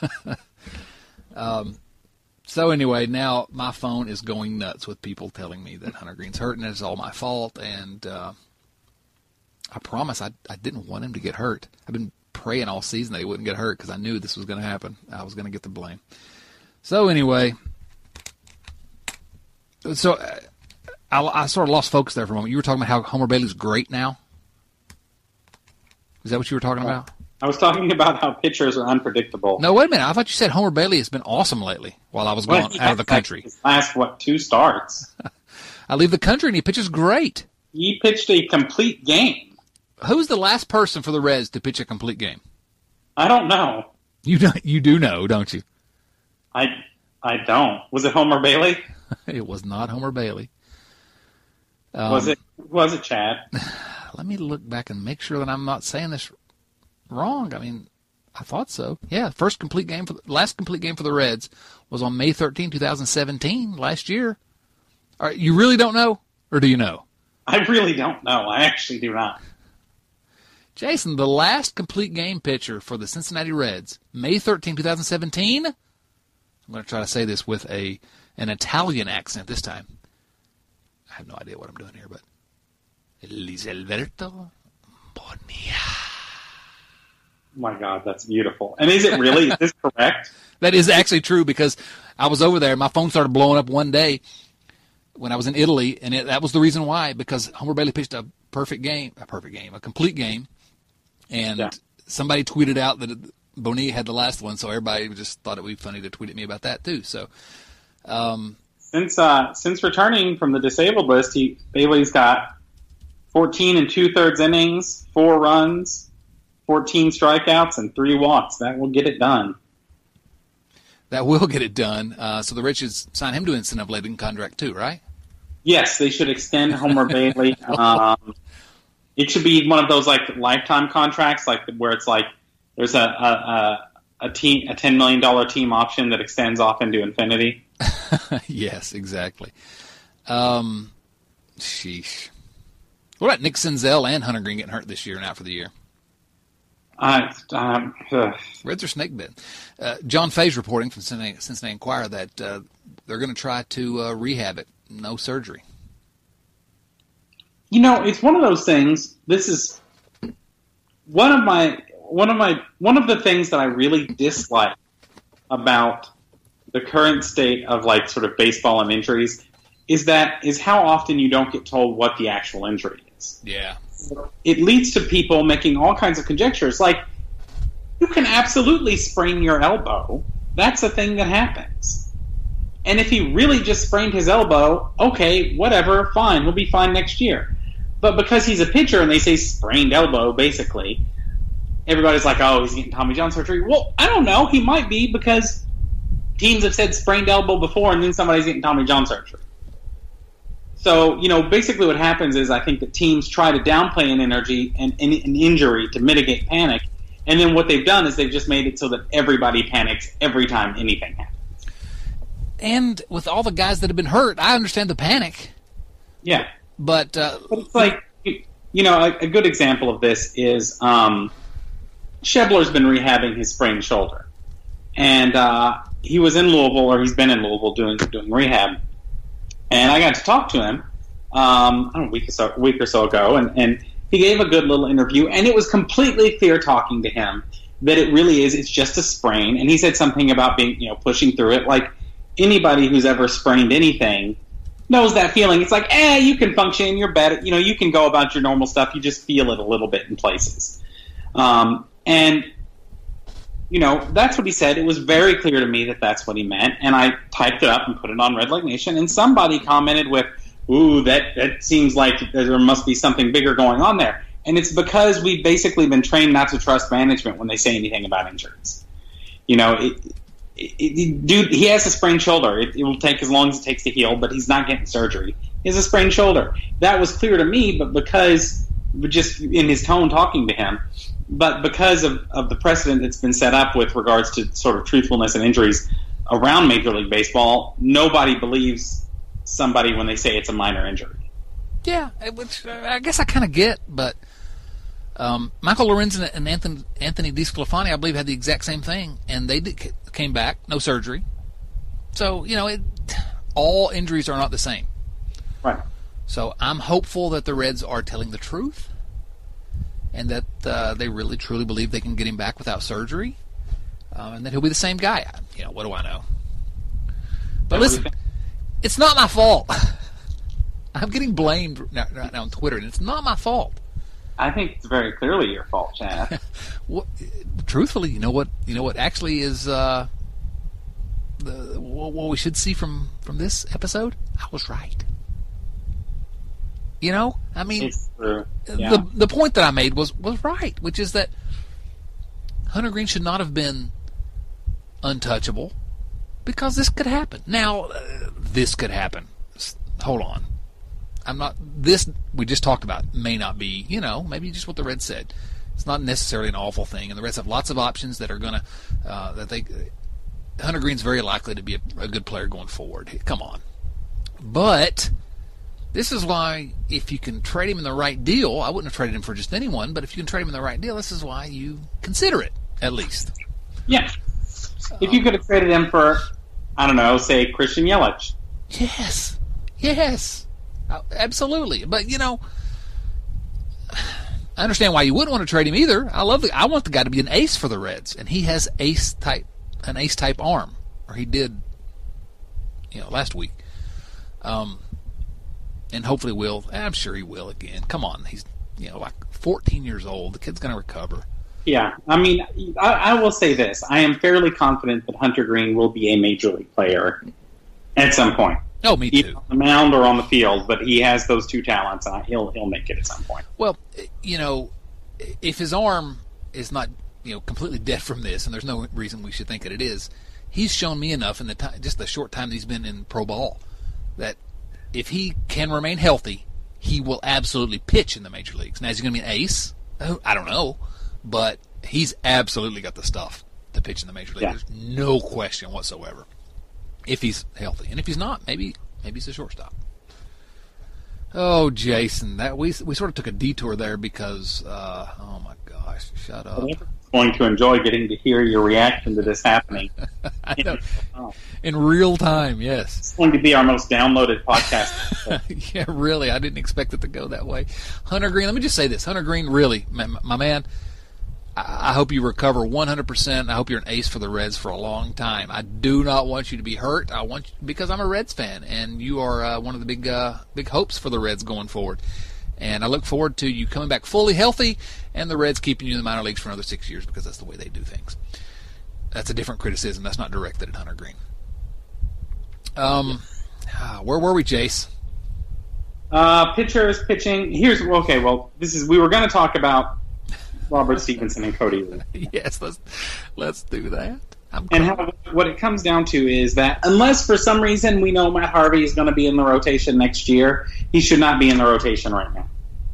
um, so anyway, now my phone is going nuts with people telling me that Hunter Green's hurt, and it's all my fault, and uh, I promise I, I didn't want him to get hurt. I've been praying all season that he wouldn't get hurt because I knew this was going to happen. I was going to get the blame. So anyway, so uh, I, I sort of lost focus there for a moment. You were talking about how Homer Bailey's great now. Is that what you were talking about? I was talking about how pitchers are unpredictable. No, wait a minute. I thought you said Homer Bailey has been awesome lately while I was well, gone out of the country. His last, what, two starts? I leave the country and he pitches great. He pitched a complete game. Who's the last person for the Reds to pitch a complete game? I don't know. You do, you do know, don't you? I I don't. Was it Homer Bailey? It was not Homer Bailey. Um, was it? Was it Chad? Let me look back and make sure that I'm not saying this wrong. I mean, I thought so. Yeah, first complete game for the, last complete game for the Reds was on May thirteenth, twenty seventeen, last year. All right, you really don't know, or do you know? I really don't know. I actually do not. Jason, the last complete game pitcher for the Cincinnati Reds, May thirteenth, twenty seventeen. I'm going to try to say this with a an Italian accent this time. I have no idea what I'm doing here, but Luis Alberto Bonilla. My God, that's beautiful. And is it really? Is this correct? That is actually true because I was over there. My phone started blowing up one day when I was in Italy, and it, that was the reason why, because Homer Bailey pitched a perfect game, a perfect game, a complete game, and yeah. somebody tweeted out that Bonilla had the last one, so everybody just thought it would be funny to tweet at me about that too. So, um, since uh, since returning from the disabled list, he Bailey's got fourteen and two thirds innings, four runs, fourteen strikeouts, and three walks. That will get it done. That will get it done. Uh, so the Reds should sign him to an incentive-laden contract too, right? Yes, they should extend Homer Bailey. Um, it should be one of those like lifetime contracts, like where it's like there's a a, a, a team a ten million dollar team option that extends off into infinity. Yes, exactly. Um, sheesh. What about Nick Senzel and Hunter Green getting hurt this year and out for the year? Uh, um, Reds are snake bit. Uh, John Fay's reporting from Cincinnati, Cincinnati Enquirer that uh, they're going to try to uh, rehab it. No surgery. You know, it's one of those things. This is one of my one of my one of the things that I really dislike about the current state of like sort of baseball and injuries is that is how often you don't get told what the actual injury is. Yeah. It leads to people making all kinds of conjectures. Like, you can absolutely sprain your elbow. That's a thing that happens. And if he really just sprained his elbow, okay, whatever, fine, he'll be fine next year. But because he's a pitcher and they say sprained elbow, basically, everybody's like, oh, he's getting Tommy John surgery. Well, I don't know. He might be because teams have said sprained elbow before and then somebody's getting Tommy John surgery. So, you know, basically what happens is I think that teams try to downplay an energy and an, an injury to mitigate panic. And then what they've done is they've just made it so that everybody panics every time anything happens. And with all the guys that have been hurt, I understand the panic. Yeah. But, uh, but it's like, you know, a, a good example of this is um, Schebler's been rehabbing his sprained shoulder. And uh, he was in Louisville, or he's been in Louisville doing doing rehab. And I got to talk to him, um, I don't know, a week or so, a week or so ago, and, and he gave a good little interview, and it was completely clear talking to him that it really is, it's just a sprain. And he said something about being, you know, pushing through it. Like anybody who's ever sprained anything knows that feeling. It's like, eh, you can function, you're better, you know, you can go about your normal stuff, you just feel it a little bit in places. Um, and You know, that's what he said. It was very clear to me that that's what he meant, and I typed it up and put it on Red Leg Nation, and somebody commented with, ooh, that, that seems like there must be something bigger going on there. And it's because we've basically been trained not to trust management when they say anything about injuries. You know, it, it, it, dude, he has a sprained shoulder. It, it will take as long as it takes to heal, but he's not getting surgery. He has a sprained shoulder. That was clear to me, but because, just in his tone talking to him, but because of, of the precedent that's been set up with regards to sort of truthfulness and injuries around Major League Baseball, nobody believes somebody when they say it's a minor injury. Yeah, which I guess I kind of get, but um, Michael Lorenzen and Anthony, Anthony DeSclafani, I believe, had the exact same thing, and they did, came back, no surgery. So, you know, it, all injuries are not the same. Right. So I'm hopeful that the Reds are telling the truth, and that uh, they really, truly believe they can get him back without surgery, um, and that he'll be the same guy. You know, what do I know? But listen, it's not my fault. I'm getting blamed right now on Twitter, and it's not my fault. I think it's very clearly your fault, Chad. What, truthfully, you know what? You know what actually is uh, the what we should see from, from this episode? I was right. You know, I mean, It's true. Yeah. the the point that I made was was right, which is that Hunter Green should not have been untouchable because this could happen. Now, uh, this could happen. S- Hold on. I'm not. This we just talked about may not be. You know, maybe just what the Reds said. It's not necessarily an awful thing, and the Reds have lots of options that are gonna uh, that they. Hunter Green's very likely to be a, a good player going forward. Come on, but this is why if you can trade him in the right deal, I wouldn't have traded him for just anyone, but if you can trade him in the right deal, this is why you consider it at least. Yeah. If you could have traded him for, I don't know, say Christian Yelich. Yes, yes, uh, absolutely. But you know, I understand why you wouldn't want to trade him either. I love the. I want the guy to be an ace for the Reds, and he has ace type, an ace type arm, or he did, you know, last week. Um, and hopefully will. I'm sure he will again. Come on, he's you know like fourteen years old. The kid's going to recover. Yeah, I mean, I, I will say this. I am fairly confident that Hunter Green will be a major league player at some point. Oh, me Either too. on the mound or on the field, but he has those two talents, and he'll he'll make it at some point. Well, you know, if his arm is not you know completely dead from this, and there's no reason we should think that it is, he's shown me enough in the time, just the short time that he's been in pro ball, that if he can remain healthy, he will absolutely pitch in the major leagues. Now, is he going to be an ace? I don't know. But he's absolutely got the stuff to pitch in the major league. Yeah. There's no question whatsoever. If he's healthy, and if he's not, maybe maybe he's a shortstop. Oh, Jason, that we we sort of took a detour there because uh, oh my gosh, shut up. I'm going to enjoy getting to hear your reaction to this happening. I know. In real time, yes. It's going to be our most downloaded podcast. Yeah, really, I didn't expect it to go that way. Hunter Green, let me just say this: Hunter Green, really, my, my man. I hope you recover one hundred percent. I hope you're an ace for the Reds for a long time. I do not want you to be hurt. I want you, because I'm a Reds fan, and you are uh, one of the big uh, big hopes for the Reds going forward. And I look forward to you coming back fully healthy and the Reds keeping you in the minor leagues for another six years because that's the way they do things. That's a different criticism. That's not directed at Hunter Green. Um, where were we, Jace? Uh, pitchers pitching. Here's okay. Well, this is we were going to talk about Robert Stevenson and Cody Lee. Yes, let's let's do that. I'm and how, what it comes down to is that unless for some reason we know Matt Harvey is going to be in the rotation next year, he should not be in the rotation right now.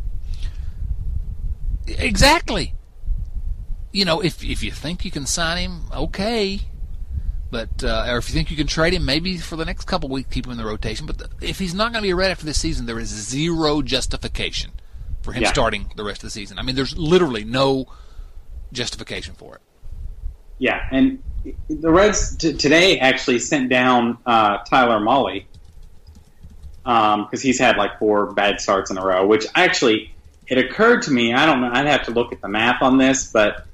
Exactly. You know, if if you think you can sign him, okay. But uh, or if you think you can trade him, maybe for the next couple weeks keep him in the rotation. But the, if he's not going to be a Red after this season, there is zero justification for him yeah. starting the rest of the season. I mean, there's literally no justification for it. Yeah, and the Reds t- today actually sent down uh, Tyler Mahle because um, he's had like four bad starts in a row, which actually, it occurred to me, I don't know, I'd have to look at the math on this, but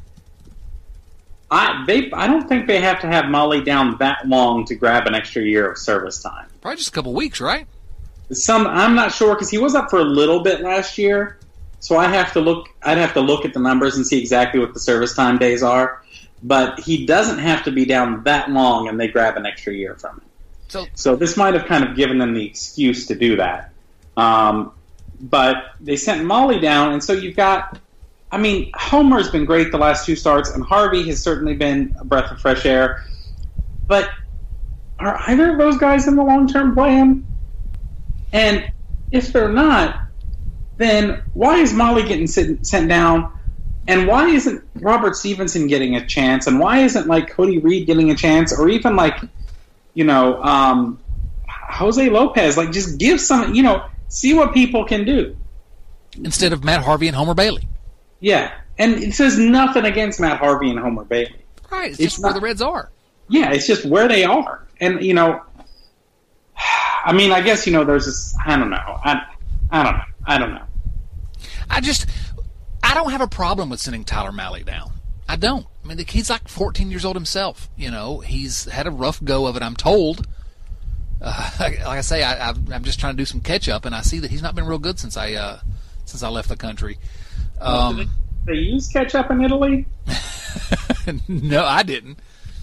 I they I don't think they have to have Mahle down that long to grab an extra year of service time. Probably just a couple weeks, right? Some I'm not sure because he was up for a little bit last year, so I have to look. I'd have to look at the numbers and see exactly what the service time days are. But he doesn't have to be down that long, and they grab an extra year from him. So, so this might have kind of given them the excuse to do that. Um, but they sent Mahle down, and so you've got. I mean, Homer's been great the last two starts, and Harvey has certainly been a breath of fresh air. But are either of those guys in the long-term plan? And if they're not, then why is Mahle getting sit, sent down? And why isn't Robert Stevenson getting a chance? And why isn't, like, Cody Reed getting a chance? Or even, like, you know, um, Jose Lopez. Like, just give some, you know, see what people can do. Instead of Matt Harvey and Homer Bailey. Yeah. And it says nothing against Matt Harvey and Homer Bailey. Right. It's, It's just not, where the Reds are. Yeah, it's just where they are. And, you know, I mean, I guess, you know, there's this, I don't know. I, I don't know. I don't know. I just, I don't have a problem with sending Tyler Mahle down. I don't. I mean, he's like fourteen years old himself. You know, he's had a rough go of it, I'm told. uh, like I say, I, I'm just trying to do some catch up, and I see that he's not been real good since I uh, since I left the country. Um, Did they, they use ketchup in Italy? No, I didn't.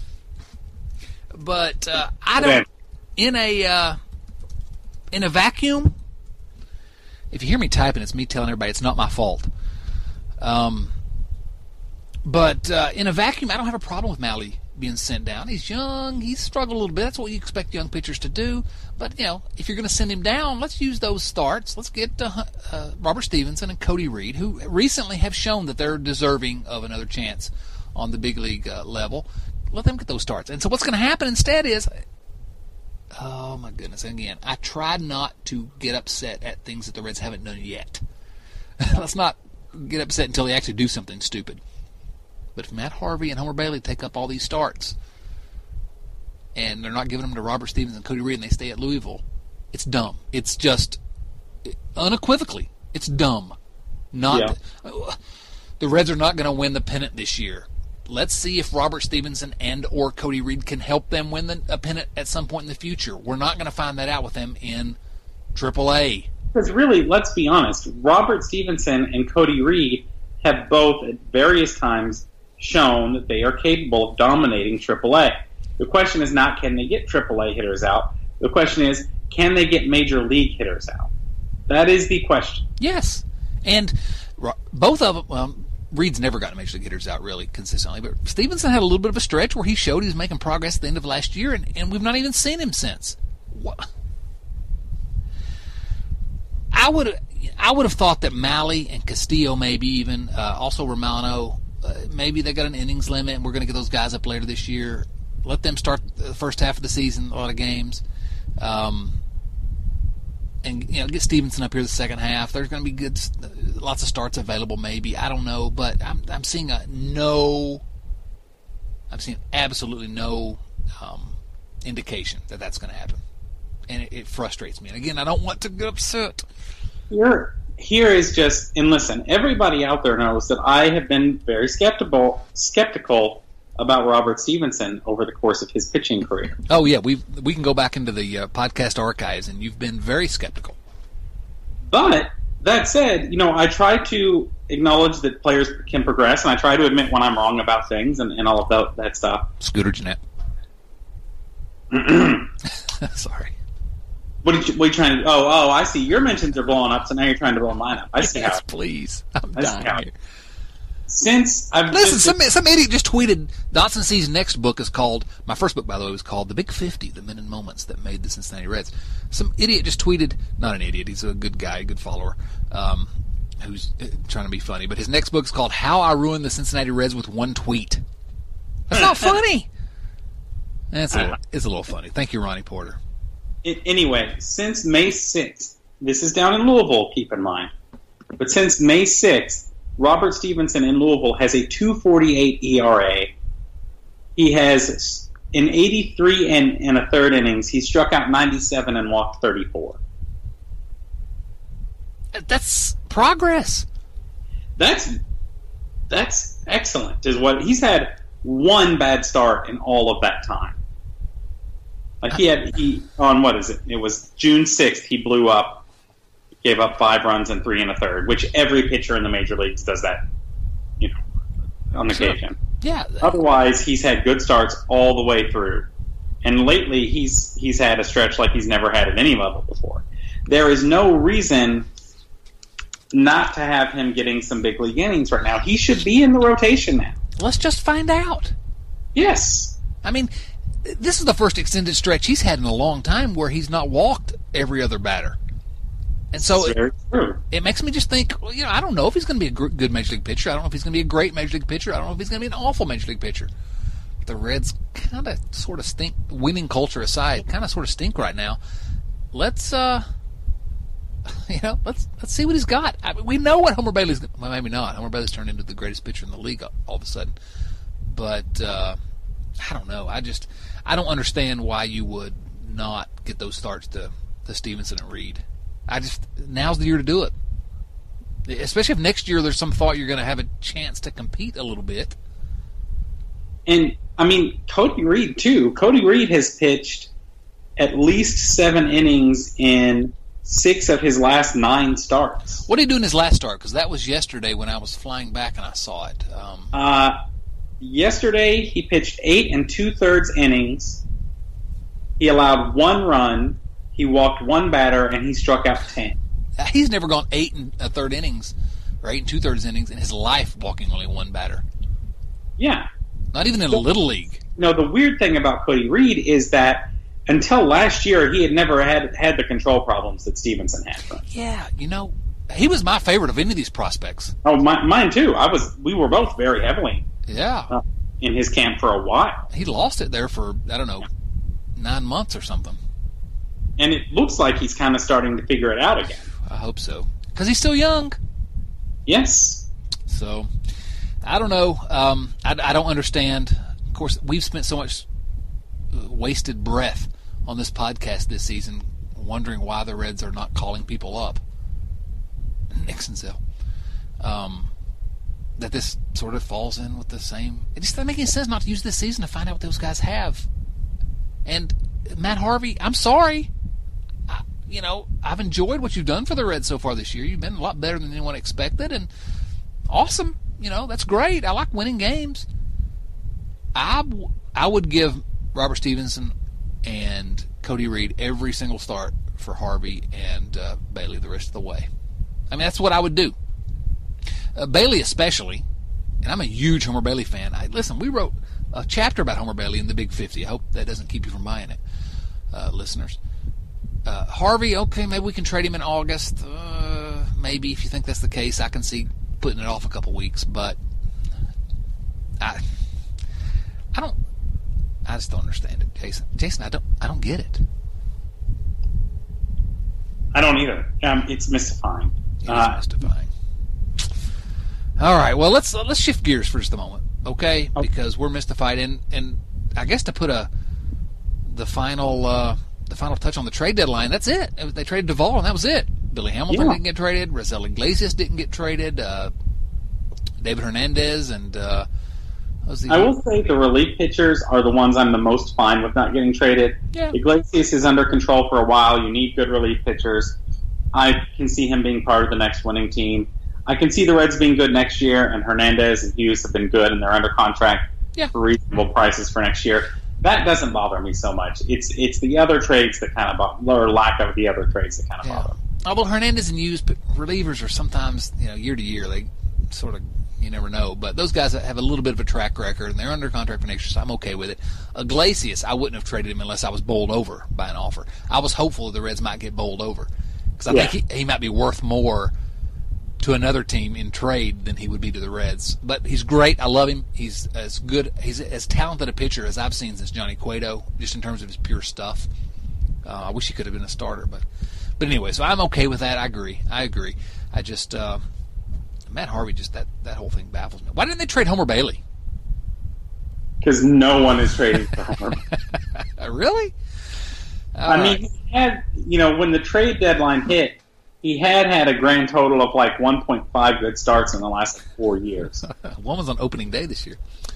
But uh, I don't. In a uh, in a vacuum, if you hear me typing, it's me telling everybody it's not my fault. Um, but uh, in a vacuum, I don't have a problem with Mahle being sent down. He's young. He's struggled a little bit. That's what you expect young pitchers to do. But, you know, if you're going to send him down, let's use those starts. Let's get uh, uh, Robert Stevenson and Cody Reed, who recently have shown that they're deserving of another chance on the big league uh, level. Let them get those starts. And so what's going to happen instead is, oh, my goodness, and again, I try not to get upset at things that the Reds haven't done yet. Let's not get upset until they actually do something stupid. But if Matt Harvey and Homer Bailey take up all these starts and they're not giving them to Robert Stevens and Cody Reed and they stay at Louisville, it's dumb. It's just, unequivocally, it's dumb. Not yeah. The Reds are not going to win the pennant this year. Let's see if Robert Stevenson and or Cody Reed can help them win the, a pennant at some point in the future. We're not going to find that out with them in triple A. Because really, let's be honest, Robert Stevenson and Cody Reed have both at various times shown that they are capable of dominating triple A. The question is not can they get triple A hitters out. The question is can they get major league hitters out. That is the question. Yes. And both of them, well, Reed's never gotten major league hitters out really consistently, but Stevenson had a little bit of a stretch where he showed he was making progress at the end of last year, and, and we've not even seen him since. What? I would I would have thought that Mahle and Castillo, maybe even, uh, also Romano, uh, maybe they got an innings limit, and we're going to get those guys up later this year. Let them start the first half of the season, a lot of games. Um, and you know, get Stevenson up here the second half. There's going to be good, lots of starts available. Maybe I don't know, but I'm I'm seeing a no. I'm seeing absolutely no um, indication that that's going to happen, and it, it frustrates me. And again, I don't want to get upset. Here, here is just, and listen, everybody out there knows that I have been very skeptical, skeptical about Robert Stevenson over the course of his pitching career. Oh, yeah, we we can go back into the uh, podcast archives, and you've been very skeptical. But, that said, you know, I try to acknowledge that players can progress, and I try to admit when I'm wrong about things and, and all of that, that stuff. Scooter Jeanette. Sorry. What are, you, what are you trying to... Oh, oh, I see. Your mentions are blowing up, so now you're trying to blow mine up. I see yes, how... please. I'm I dying how, here. Since I've Listen, some, some idiot just tweeted, Dotson C's next book is called, my first book, by the way, was called The Big fifty, The Men and Moments That Made the Cincinnati Reds. Some idiot just tweeted, not an idiot, he's a good guy, a good follower, um, who's trying to be funny, but his next book is called How I Ruined the Cincinnati Reds with One Tweet. That's not funny! That's a little, it's a little funny. Thank you, Ronnie Porter. It, anyway, since May sixth, this is down in Louisville, keep in mind, but since May sixth, Robert Stevenson in Louisville has a two forty-eight E R A. He has, in eighty-three and, and a third innings, he struck out ninety-seven and walked thirty-four. That's progress. That's that's excellent. Is what he's had one bad start in all of that time. Like he had he on what is it? It was June sixth. He blew up, gave up five runs and three and a third, which every pitcher in the major leagues does that, you know, on occasion. Yeah. Otherwise, he's had good starts all the way through, and lately he's he's had a stretch like he's never had at any level before. There is no reason not to have him getting some big league innings right now. He should be in the rotation now. Let's just find out. Yes. I mean, this is the first extended stretch he's had in a long time where he's not walked every other batter. And so it, it makes me just think, well, you know, I don't know if he's going to be a gr- good Major League pitcher. I don't know if he's going to be a great Major League pitcher. I don't know if he's going to be an awful Major League pitcher. But the Reds kind of sort of stink, winning culture aside, kind of sort of stink right now. Let's, uh, you know, let's let's see what he's got. I mean, we know what Homer Bailey's, well, maybe not. Homer Bailey's turned into the greatest pitcher in the league all, all of a sudden. But uh, I don't know. I just, I don't understand why you would not get those starts to, to Stevenson and Reed. I just, now's the year to do it. Especially if next year there's some thought you're going to have a chance to compete a little bit. And, I mean, Cody Reed, too. Cody Reed has pitched at least seven innings in six of his last nine starts. What did he do in his last start? Because that was yesterday when I was flying back and I saw it. Um, uh, yesterday, he pitched eight and two-thirds innings. He allowed one run. He walked one batter, and he struck out ten. He's never gone eight and a third innings, or eight and two-thirds innings in his life walking only one batter. Yeah. Not even in a Little League. No, the weird thing about Cody Reed is that until last year, he had never had had the control problems that Stevenson had. Yeah, you know, he was my favorite of any of these prospects. Oh, my, mine too. I was. We were both very heavily yeah. uh, in his camp for a while. He lost it there for, I don't know, nine months or something. And it looks like he's kind of starting to figure it out again. I hope so. Because he's still young. Yes. So, I don't know. Um, I, I don't understand. Of course, we've spent so much wasted breath on this podcast this season wondering why the Reds are not calling people up. Nixonville. Um, that this sort of falls in with the same. It just doesn't make any sense not to use this season to find out what those guys have. And Matt Harvey, I'm sorry. I, you know, I've enjoyed what you've done for the Reds so far this year. You've been a lot better than anyone expected, and awesome. You know, that's great. I like winning games. I, I would give Robert Stevenson and Cody Reed every single start for Harvey and uh, Bailey the rest of the way. I mean, that's what I would do. Uh, Bailey especially, and I'm a huge Homer Bailey fan. I, listen, we wrote a chapter about Homer Bailey in the Big fifty. I hope that doesn't keep you from buying it, uh, listeners. Uh, Harvey, okay, maybe we can trade him in August. Uh, maybe if you think that's the case, I can see putting it off a couple weeks. But I, I don't. I just don't understand it, Jason. Jason, I don't. I don't get it. I don't either. Um, it's mystifying. It is uh, mystifying. All right. Well, let's uh, let's shift gears for just a moment, okay? okay. Because we're mystified, and and I guess to put a the final uh, the final touch on the trade deadline. That's it. They traded Duvall, and that was it. Billy Hamilton yeah. didn't get traded. Raisel Iglesias didn't get traded. Uh, David Hernandez and. Uh, I will say the relief pitchers are the ones I'm the most fine with not getting traded. Yeah. Iglesias is under control for a while. You need good relief pitchers. I can see him being part of the next winning team. I can see the Reds being good next year, and Hernandez and Hughes have been good, and they're under contract yeah. for reasonable prices for next year. That doesn't bother me so much. It's it's the other trades that kind of bother, or lack of the other trades that kind of yeah. bother me. Although Hernandez and Hughes, but relievers are sometimes, you know, year to year, they sort of, you never know. But those guys have a little bit of a track record, and they're under contract for next year, so I'm okay with it. Iglesias, I wouldn't have traded him unless I was bowled over by an offer. I was hopeful the Reds might get bowled over because I yeah. think he, he might be worth more to another team in trade than he would be to the Reds. But he's great. I love him. He's as good, he's as talented a pitcher as I've seen since Johnny Cueto, just in terms of his pure stuff. Uh, I wish he could have been a starter, but but anyway, so I'm okay with that. I agree. I agree. I just uh, Matt Harvey, just that, that whole thing baffles me. Why didn't they trade Homer Bailey? Because no one is trading for Homer. Really? All I right. mean, he had, you know, when the trade deadline hit, he had had a grand total of like one point five good starts in the last four years. One was on opening day this year.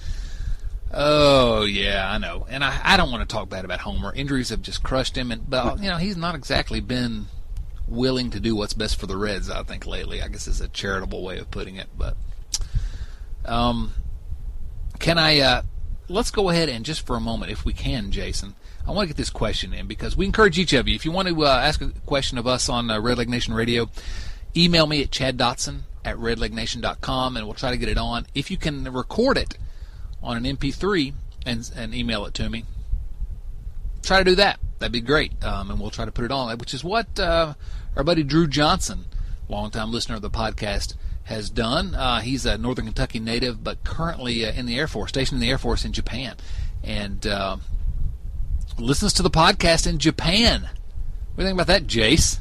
Oh, yeah, I know. And I, I don't want to talk bad about Homer. Injuries have just crushed him. And, but, you know, he's not exactly been willing to do what's best for the Reds, I think, lately. I guess it's a charitable way of putting it. But um, can I uh, let's go ahead and just for a moment, if we can, Jason, I want to get this question in because we encourage each of you. If you want to uh, ask a question of us on uh, Red Leg Nation Radio, email me at chad dotson at red leg nation dot com, and we'll try to get it on. If you can record it on an M P three and, and email it to me, try to do that. That'd be great, um, and we'll try to put it on, which is what uh, our buddy Drew Johnson, longtime listener of the podcast, has done. Uh, he's a Northern Kentucky native, but currently uh, in the Air Force, stationed in the Air Force in Japan, and uh, listens to the podcast in Japan. What do you think about that, Jace?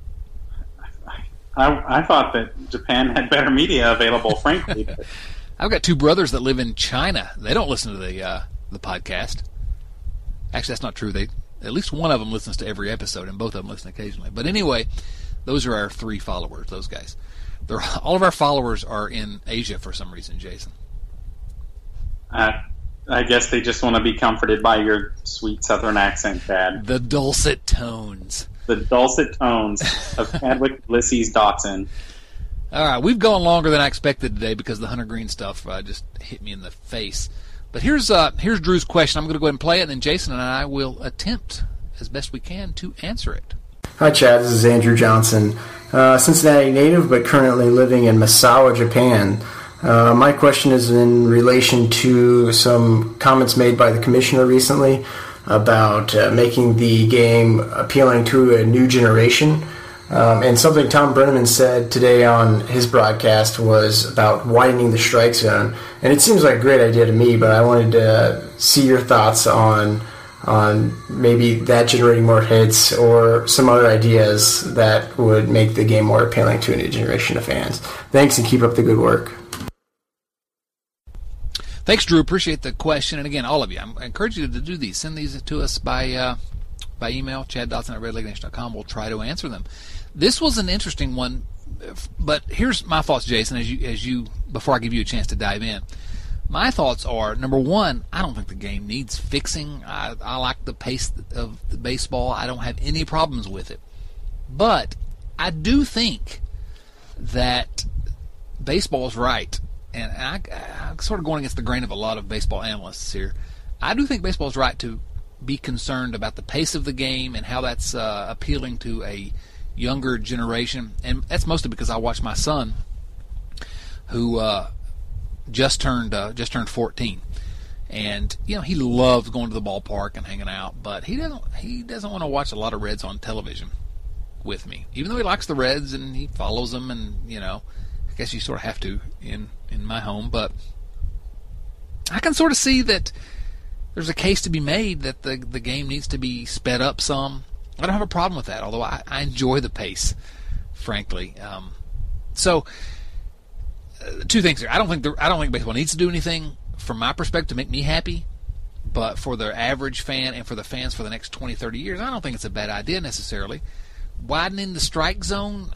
I, I thought that Japan had better media available, frankly. I've got two brothers that live in China. They don't listen to the uh, the podcast. Actually, that's not true. They at least one of them listens to every episode, and both of them listen occasionally. But anyway, those are our three followers. Those guys. They're, all of our followers are in Asia for some reason, Jason. Uh, I guess they just want to be comforted by your sweet Southern accent, Chad. The dulcet tones. The dulcet tones of Chadwick Ulysses Dotson. All right, we've gone longer than I expected today because the Hunter Green stuff uh, just hit me in the face. But here's uh, here's Drew's question. I'm going to go ahead and play it, and then Jason and I will attempt as best we can to answer it. Hi, Chad. This is Andrew Johnson, uh, Cincinnati native, but currently living in Misawa, Japan. Uh, my question is in relation to some comments made by the commissioner recently about uh, making the game appealing to a new generation. Um, and something Tom Brenneman said today on his broadcast was about widening the strike zone. And it seems like a great idea to me, but I wanted to see your thoughts on on maybe that generating more hits or some other ideas that would make the game more appealing to a new generation of fans. Thanks, and keep up the good work. Thanks, Drew. Appreciate the question. And again, all of you, I encourage you to do these. Send these to us by uh, by email, chad dotson at red leg nation dot com. We'll try to answer them. This was an interesting one, but here's my thoughts, Jason, as you, as you before I give you a chance to dive in. My thoughts are, number one, I don't think the game needs fixing. I, I like the pace of the baseball. I don't have any problems with it. But I do think that baseball is right. And I, I'm sort of going against the grain of a lot of baseball analysts here. I do think baseball is right to be concerned about the pace of the game and how that's uh, appealing to a younger generation. And that's mostly because I watch my son, who uh, just turned uh, just turned fourteen, and you know he loves going to the ballpark and hanging out, but he doesn't he doesn't want to watch a lot of Reds on television with me, even though he likes the Reds and he follows them, and you know. I guess you sort of have to in, in my home, but I can sort of see that there's a case to be made that the the game needs to be sped up some. I don't have a problem with that, although I, I enjoy the pace, frankly. Um, so, uh, two things here. I don't think the, I don't think baseball needs to do anything from my perspective to make me happy, but for the average fan and for the fans for the next twenty, thirty years, I don't think it's a bad idea necessarily. Widening the strike zone.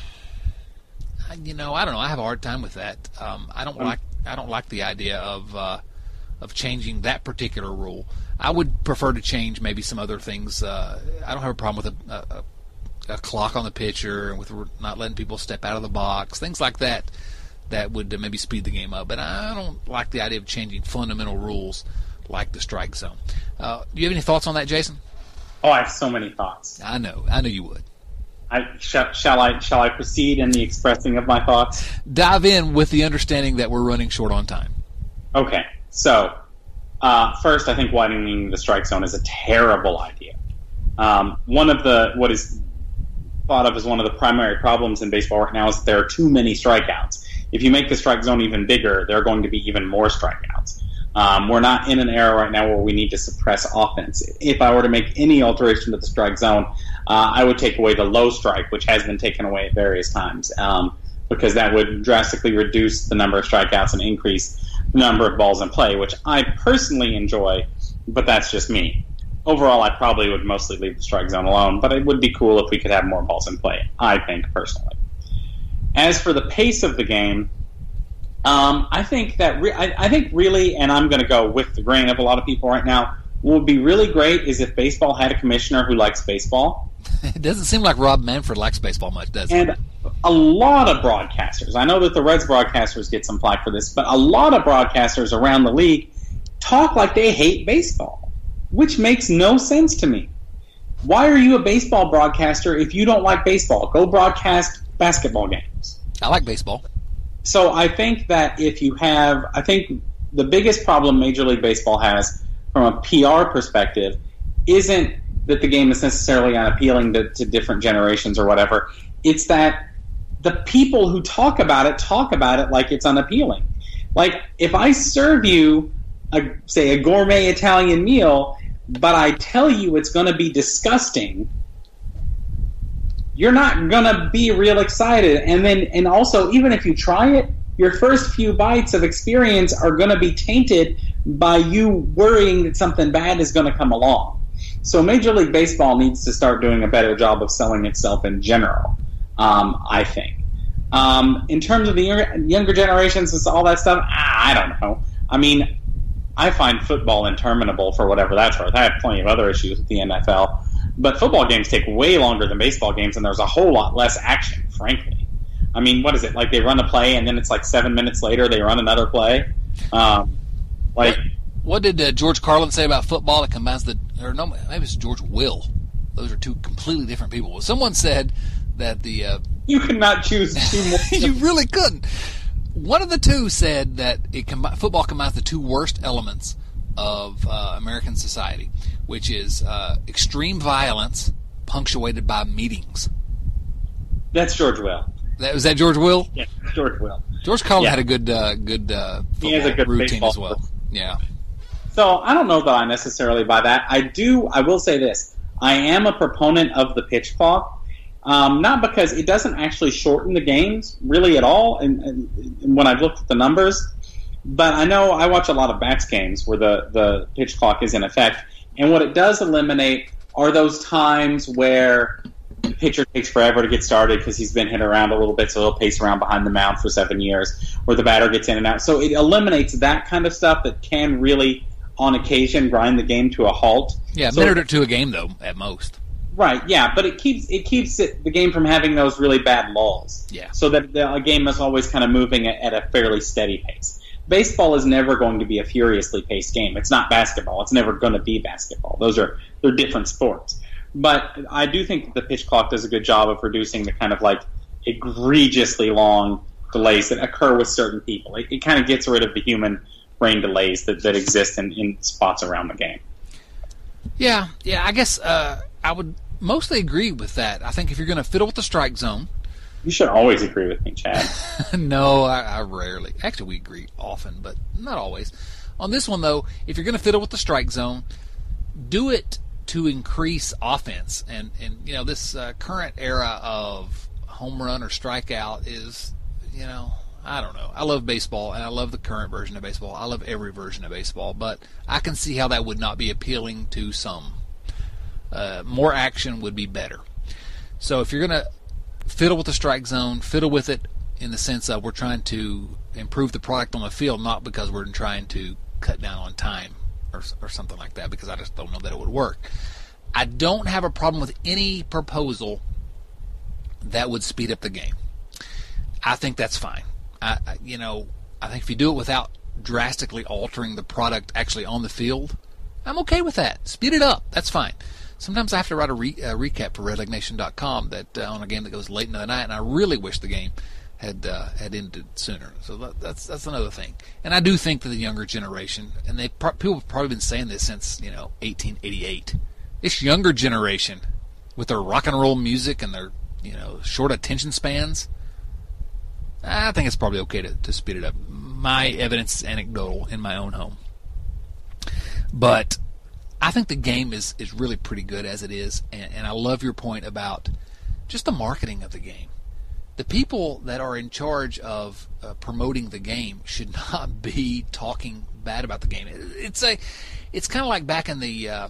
You know, I don't know. I have a hard time with that. Um, I don't like. I don't like the idea of uh, of changing that particular rule. I would prefer to change maybe some other things. Uh, I don't have a problem with a, a, a clock on the pitcher and with not letting people step out of the box, things like that. That would maybe speed the game up. But I don't like the idea of changing fundamental rules like the strike zone. Uh, do you have any thoughts on that, Jason? Oh, I have so many thoughts. I know. I know you would. I, shall, shall I shall I proceed in the expressing of my thoughts? Dive in with the understanding that we're running short on time. Okay, so uh, first, I think widening the strike zone is a terrible idea. Um, one of the what is thought of as one of the primary problems in baseball right now is that there are too many strikeouts. If you make the strike zone even bigger, there are going to be even more strikeouts. Um, we're not in an era right now where we need to suppress offense. If I were to make any alteration to the strike zone, uh, I would take away the low strike, which has been taken away at various times, um, because that would drastically reduce the number of strikeouts and increase the number of balls in play, which I personally enjoy, but that's just me. Overall, I probably would mostly leave the strike zone alone, but it would be cool if we could have more balls in play, I think, personally. As for the pace of the game, Um, I think that re- I, I think really, and I'm going to go with the grain of a lot of people right now. What would be really great is if baseball had a commissioner who likes baseball. It doesn't seem like Rob Manfred likes baseball much, does it? And a lot of broadcasters. I know that the Reds broadcasters get some flack for this, but a lot of broadcasters around the league talk like they hate baseball, which makes no sense to me. Why are you a baseball broadcaster if you don't like baseball? Go broadcast basketball games. I like baseball. So I think that if you have, I think the biggest problem Major League Baseball has from a P R perspective isn't that the game is necessarily unappealing to, to different generations or whatever. It's that the people who talk about it talk about it like it's unappealing. Like if I serve you, a, say, a gourmet Italian meal, but I tell you it's going to be disgusting, you're not going to be real excited. And then, and also, even if you try it, your first few bites of experience are going to be tainted by you worrying that something bad is going to come along. So Major League Baseball needs to start doing a better job of selling itself in general, um, I think. Um, in terms of the younger, younger generations and all that stuff, I don't know. I mean, I find football interminable for whatever that's worth. I have plenty of other issues with the N F L. But football games take way longer than baseball games, and there's a whole lot less action, frankly. I mean, what is it? Like they run a play, and then it's like seven minutes later they run another play? Um, like, what, what did uh, George Carlin say about football? It combines the – or no, maybe it's George Will. Those are two completely different people. Well, someone said that the uh, – You could not choose two more. You really couldn't. One of the two said that it combi- football combines the two worst elements of uh, American society, which is uh, extreme violence punctuated by meetings. That's George Will. That, was that George Will? Yeah, George Will. George Carlin yeah. had a good uh, good uh, football he has a good routine as well. Person. Yeah. So I don't know that I necessarily buy that. I do. I will say this. I am a proponent of the pitch clock, um, not because it doesn't actually shorten the games really at all, and, and, and when I've looked at the numbers, but I know I watch a lot of backs games where the, the pitch clock is in effect, and what it does eliminate are those times where the pitcher takes forever to get started because he's been hit around a little bit, so he'll pace around behind the mound for seven years, where the batter gets in and out. So it eliminates that kind of stuff that can really, on occasion, grind the game to a halt. Yeah, a so, minute or two a game, though, at most. Right, yeah, but it keeps it keeps it, the game from having those really bad lulls. Yeah. So that the a game is always kind of moving at, at a fairly steady pace. Baseball is never going to be a furiously paced game. It's not basketball. It's never going to be basketball. Those are they're different sports. But I do think that the pitch clock does a good job of reducing the kind of like egregiously long delays that occur with certain people. It, it kind of gets rid of the human brain delays that, that exist in, in spots around the game. Yeah, yeah. I guess uh, I would mostly agree with that. I think if you're going to fiddle with the strike zone, you should always agree with me, Chad. No, I, I rarely. Actually, we agree often, but not always. On this one, though, if you're going to fiddle with the strike zone, do it to increase offense. And, and you know, this uh, current era of home run or strikeout is, you know, I don't know. I love baseball, and I love the current version of baseball. I love every version of baseball, but I can see how that would not be appealing to some. Uh, more action would be better. So if you're going to fiddle with the strike zone, fiddle with it in the sense of we're trying to improve the product on the field, not because we're trying to cut down on time or, or something like that, because I just don't know that it would work. I don't have a problem with any proposal that would speed up the game. I think that's fine. I, I, you know, I think if you do it without drastically altering the product actually on the field, I'm okay with that. Speed it up. That's fine. Sometimes I have to write a, re, a recap for red leg nation dot com that uh, on a game that goes late into the night, and I really wish the game had uh, had ended sooner. So that, that's that's another thing. And I do think that the younger generation, and they pro- people have probably been saying this since you know eighteen eighty-eight. This younger generation, with their rock and roll music and their you know short attention spans, I think it's probably okay to, to speed it up. My evidence is anecdotal in my own home, but I think the game is, is really pretty good as it is, and, and I love your point about just the marketing of the game. The people that are in charge of uh, promoting the game should not be talking bad about the game. It, it's a, it's kind of like back in the uh,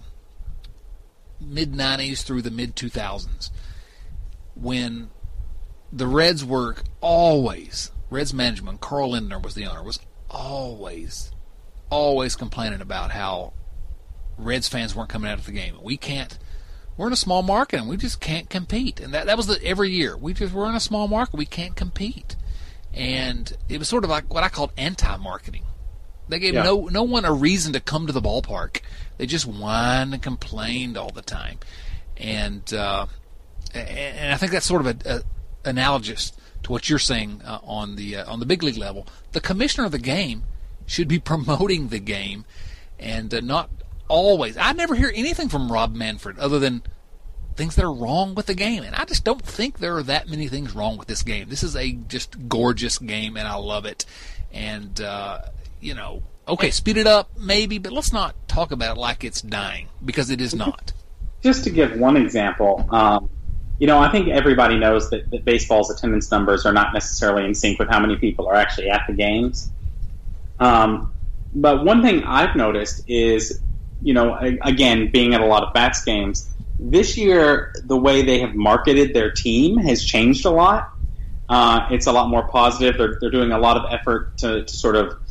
mid nineties through the mid two thousands when the Reds were always, Reds management, Carl Lindner was the owner, was always, always complaining about how Reds fans weren't coming out of the game. We can't. We're in a small market, and we just can't compete. And that that was the, every year. We just we're in a small market. We can't compete. And it was sort of like what I called anti-marketing. They gave yeah. no no one a reason to come to the ballpark. They just whined and complained all the time. And uh, and I think that's sort of a, a analogous to what you're saying uh, on the uh, on the big league level. The commissioner of the game should be promoting the game, and uh, not. Always. I never hear anything from Rob Manfred other than things that are wrong with the game. And I just don't think there are that many things wrong with this game. This is a just gorgeous game, and I love it. And, uh, you know, okay, speed it up maybe, but let's not talk about it like it's dying, because it is not. Just to give one example, um, you know, I think everybody knows that, that baseball's attendance numbers are not necessarily in sync with how many people are actually at the games. Um, but one thing I've noticed is, you know, again, being at a lot of Bats games, this year the way they have marketed their team has changed a lot. Uh, it's a lot more positive. They're, they're doing a lot of effort to, to sort of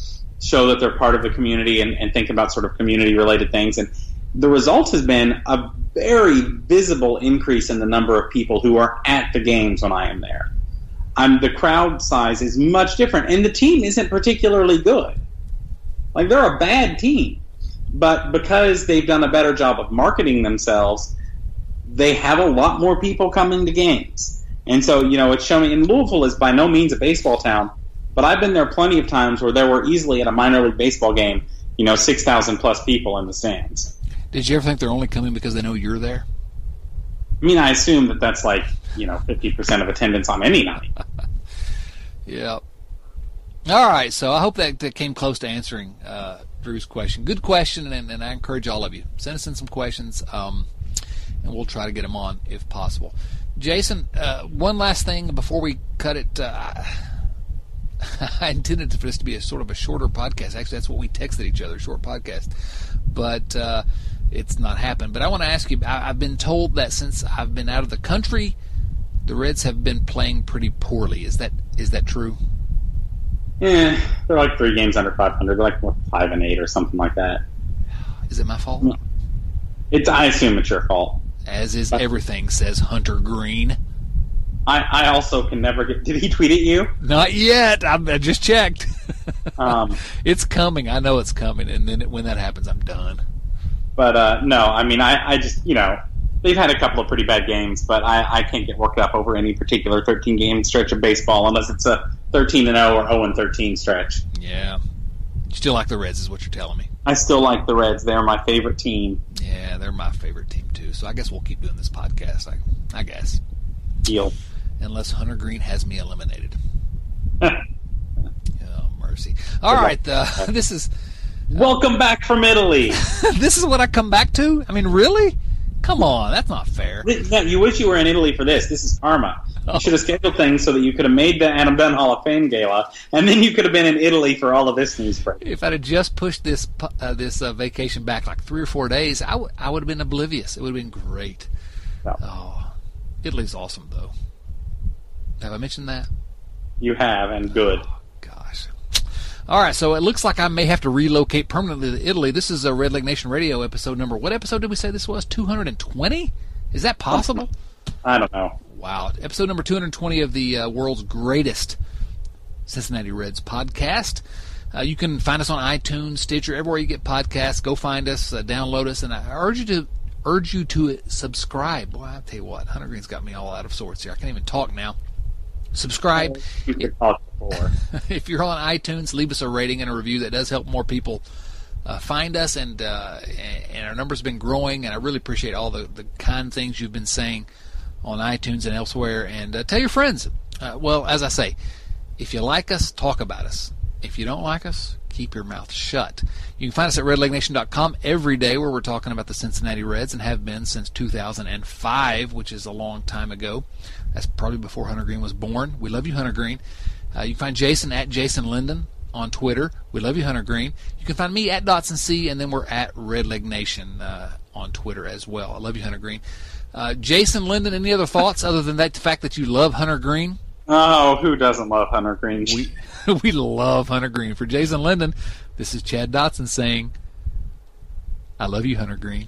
show that they're part of the community and, and think about sort of community-related things. And the result has been a very visible increase in the number of people who are at the games when I am there. I'm, the crowd size is much different, and the team isn't particularly good. Like, they're a bad team. But because they've done a better job of marketing themselves, they have a lot more people coming to games. And so, you know, it's showing, and Louisville is by no means a baseball town, but I've been there plenty of times where there were easily at a minor league baseball game, you know, six thousand plus people in the stands. Did you ever think they're only coming because they know you're there? I mean, I assume that that's like, you know, fifty percent of attendance on any night. Yeah. All right, so I hope that, that came close to answering uh, Drew's question. Good question, and, and I encourage all of you. Send us in some questions, um, and we'll try to get them on if possible. Jason, uh, one last thing before we cut it. Uh, I intended for this to be a sort of a shorter podcast. Actually, that's what we texted each other, short podcast. But uh, it's not happened. But I want to ask you, I, I've been told that since I've been out of the country, the Reds have been playing pretty poorly. Is that is that true? Yeah, they're like three games under five hundred. They're like what, five and eight or something like that. Is it my fault? No. It's. I assume it's your fault. As is everything, says Hunter Green. I, I also can never get... Did he tweet at you? Not yet. I, I just checked. um, it's coming. I know it's coming. And then it, when that happens, I'm done. But, uh, no, I mean, I, I just, you know, they've had a couple of pretty bad games, but I, I can't get worked up over any particular thirteen-game stretch of baseball unless it's a thirteen and oh or oh and thirteen stretch. Yeah. You still like the Reds is what you're telling me. I still like the Reds. They're my favorite team. Yeah, they're my favorite team, too. So I guess we'll keep doing this podcast, I, I guess. Deal. Unless Hunter Green has me eliminated. Oh, mercy. All right, uh, this is... Uh, Welcome back from Italy. This is what I come back to? I mean, really? Come on, that's not fair. Yeah, you wish you were in Italy for this. This is karma. Oh. You should have scheduled things so that you could have made the Adam Dunn Hall of Fame gala, and then you could have been in Italy for all of this news break. If I'd have just pushed this uh, this uh, vacation back like three or four days, I, w- I would have been oblivious. It would have been great. No. Oh, Italy's awesome, though. Have I mentioned that? You have, and good. Oh, gosh. All right, so it looks like I may have to relocate permanently to Italy. This is a Red Leg Nation Radio episode number. What episode did we say this was? two hundred twenty? Is that possible? I don't know. Wow. Episode number two hundred twenty of the uh, world's greatest Cincinnati Reds podcast. Uh, you can find us on iTunes, Stitcher, everywhere you get podcasts. Go find us, uh, download us, and I urge you to urge you to subscribe. Boy, I'll tell you what, Hunter Green's got me all out of sorts here. I can't even talk now. Subscribe. You could talk before. If you're on iTunes, leave us a rating and a review. That does help more people uh, find us, and uh, and our number's been growing, and I really appreciate all the, the kind things you've been saying on iTunes and elsewhere. And uh, tell your friends. Uh, well, as I say, if you like us, talk about us. If you don't like us, keep your mouth shut. You can find us at red leg nation dot com every day, where we're talking about the Cincinnati Reds and have been since two thousand five, which is a long time ago. That's probably before Hunter Green was born. We love you, Hunter Green. Uh, you can find Jason at Jason Linden on Twitter. We love you, Hunter Green. You can find me at Dotson C, and then we're at Red Leg Nation uh, on Twitter as well. I love you, Hunter Green. Uh, Jason Linden, any other thoughts other than that, the fact that you love Hunter Green? Oh, who doesn't love Hunter Green? We we love Hunter Green. For Jason Linden, this is Chad Dotson saying, I love you, Hunter Green.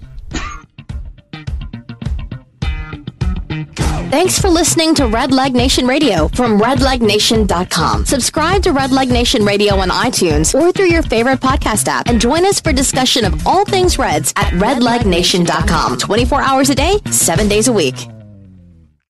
Thanks for listening to Red Leg Nation Radio from red leg nation dot com. Subscribe to Red Leg Nation Radio on iTunes or through your favorite podcast app, and join us for discussion of all things Reds at red leg nation dot com. twenty-four hours a day, seven days a week.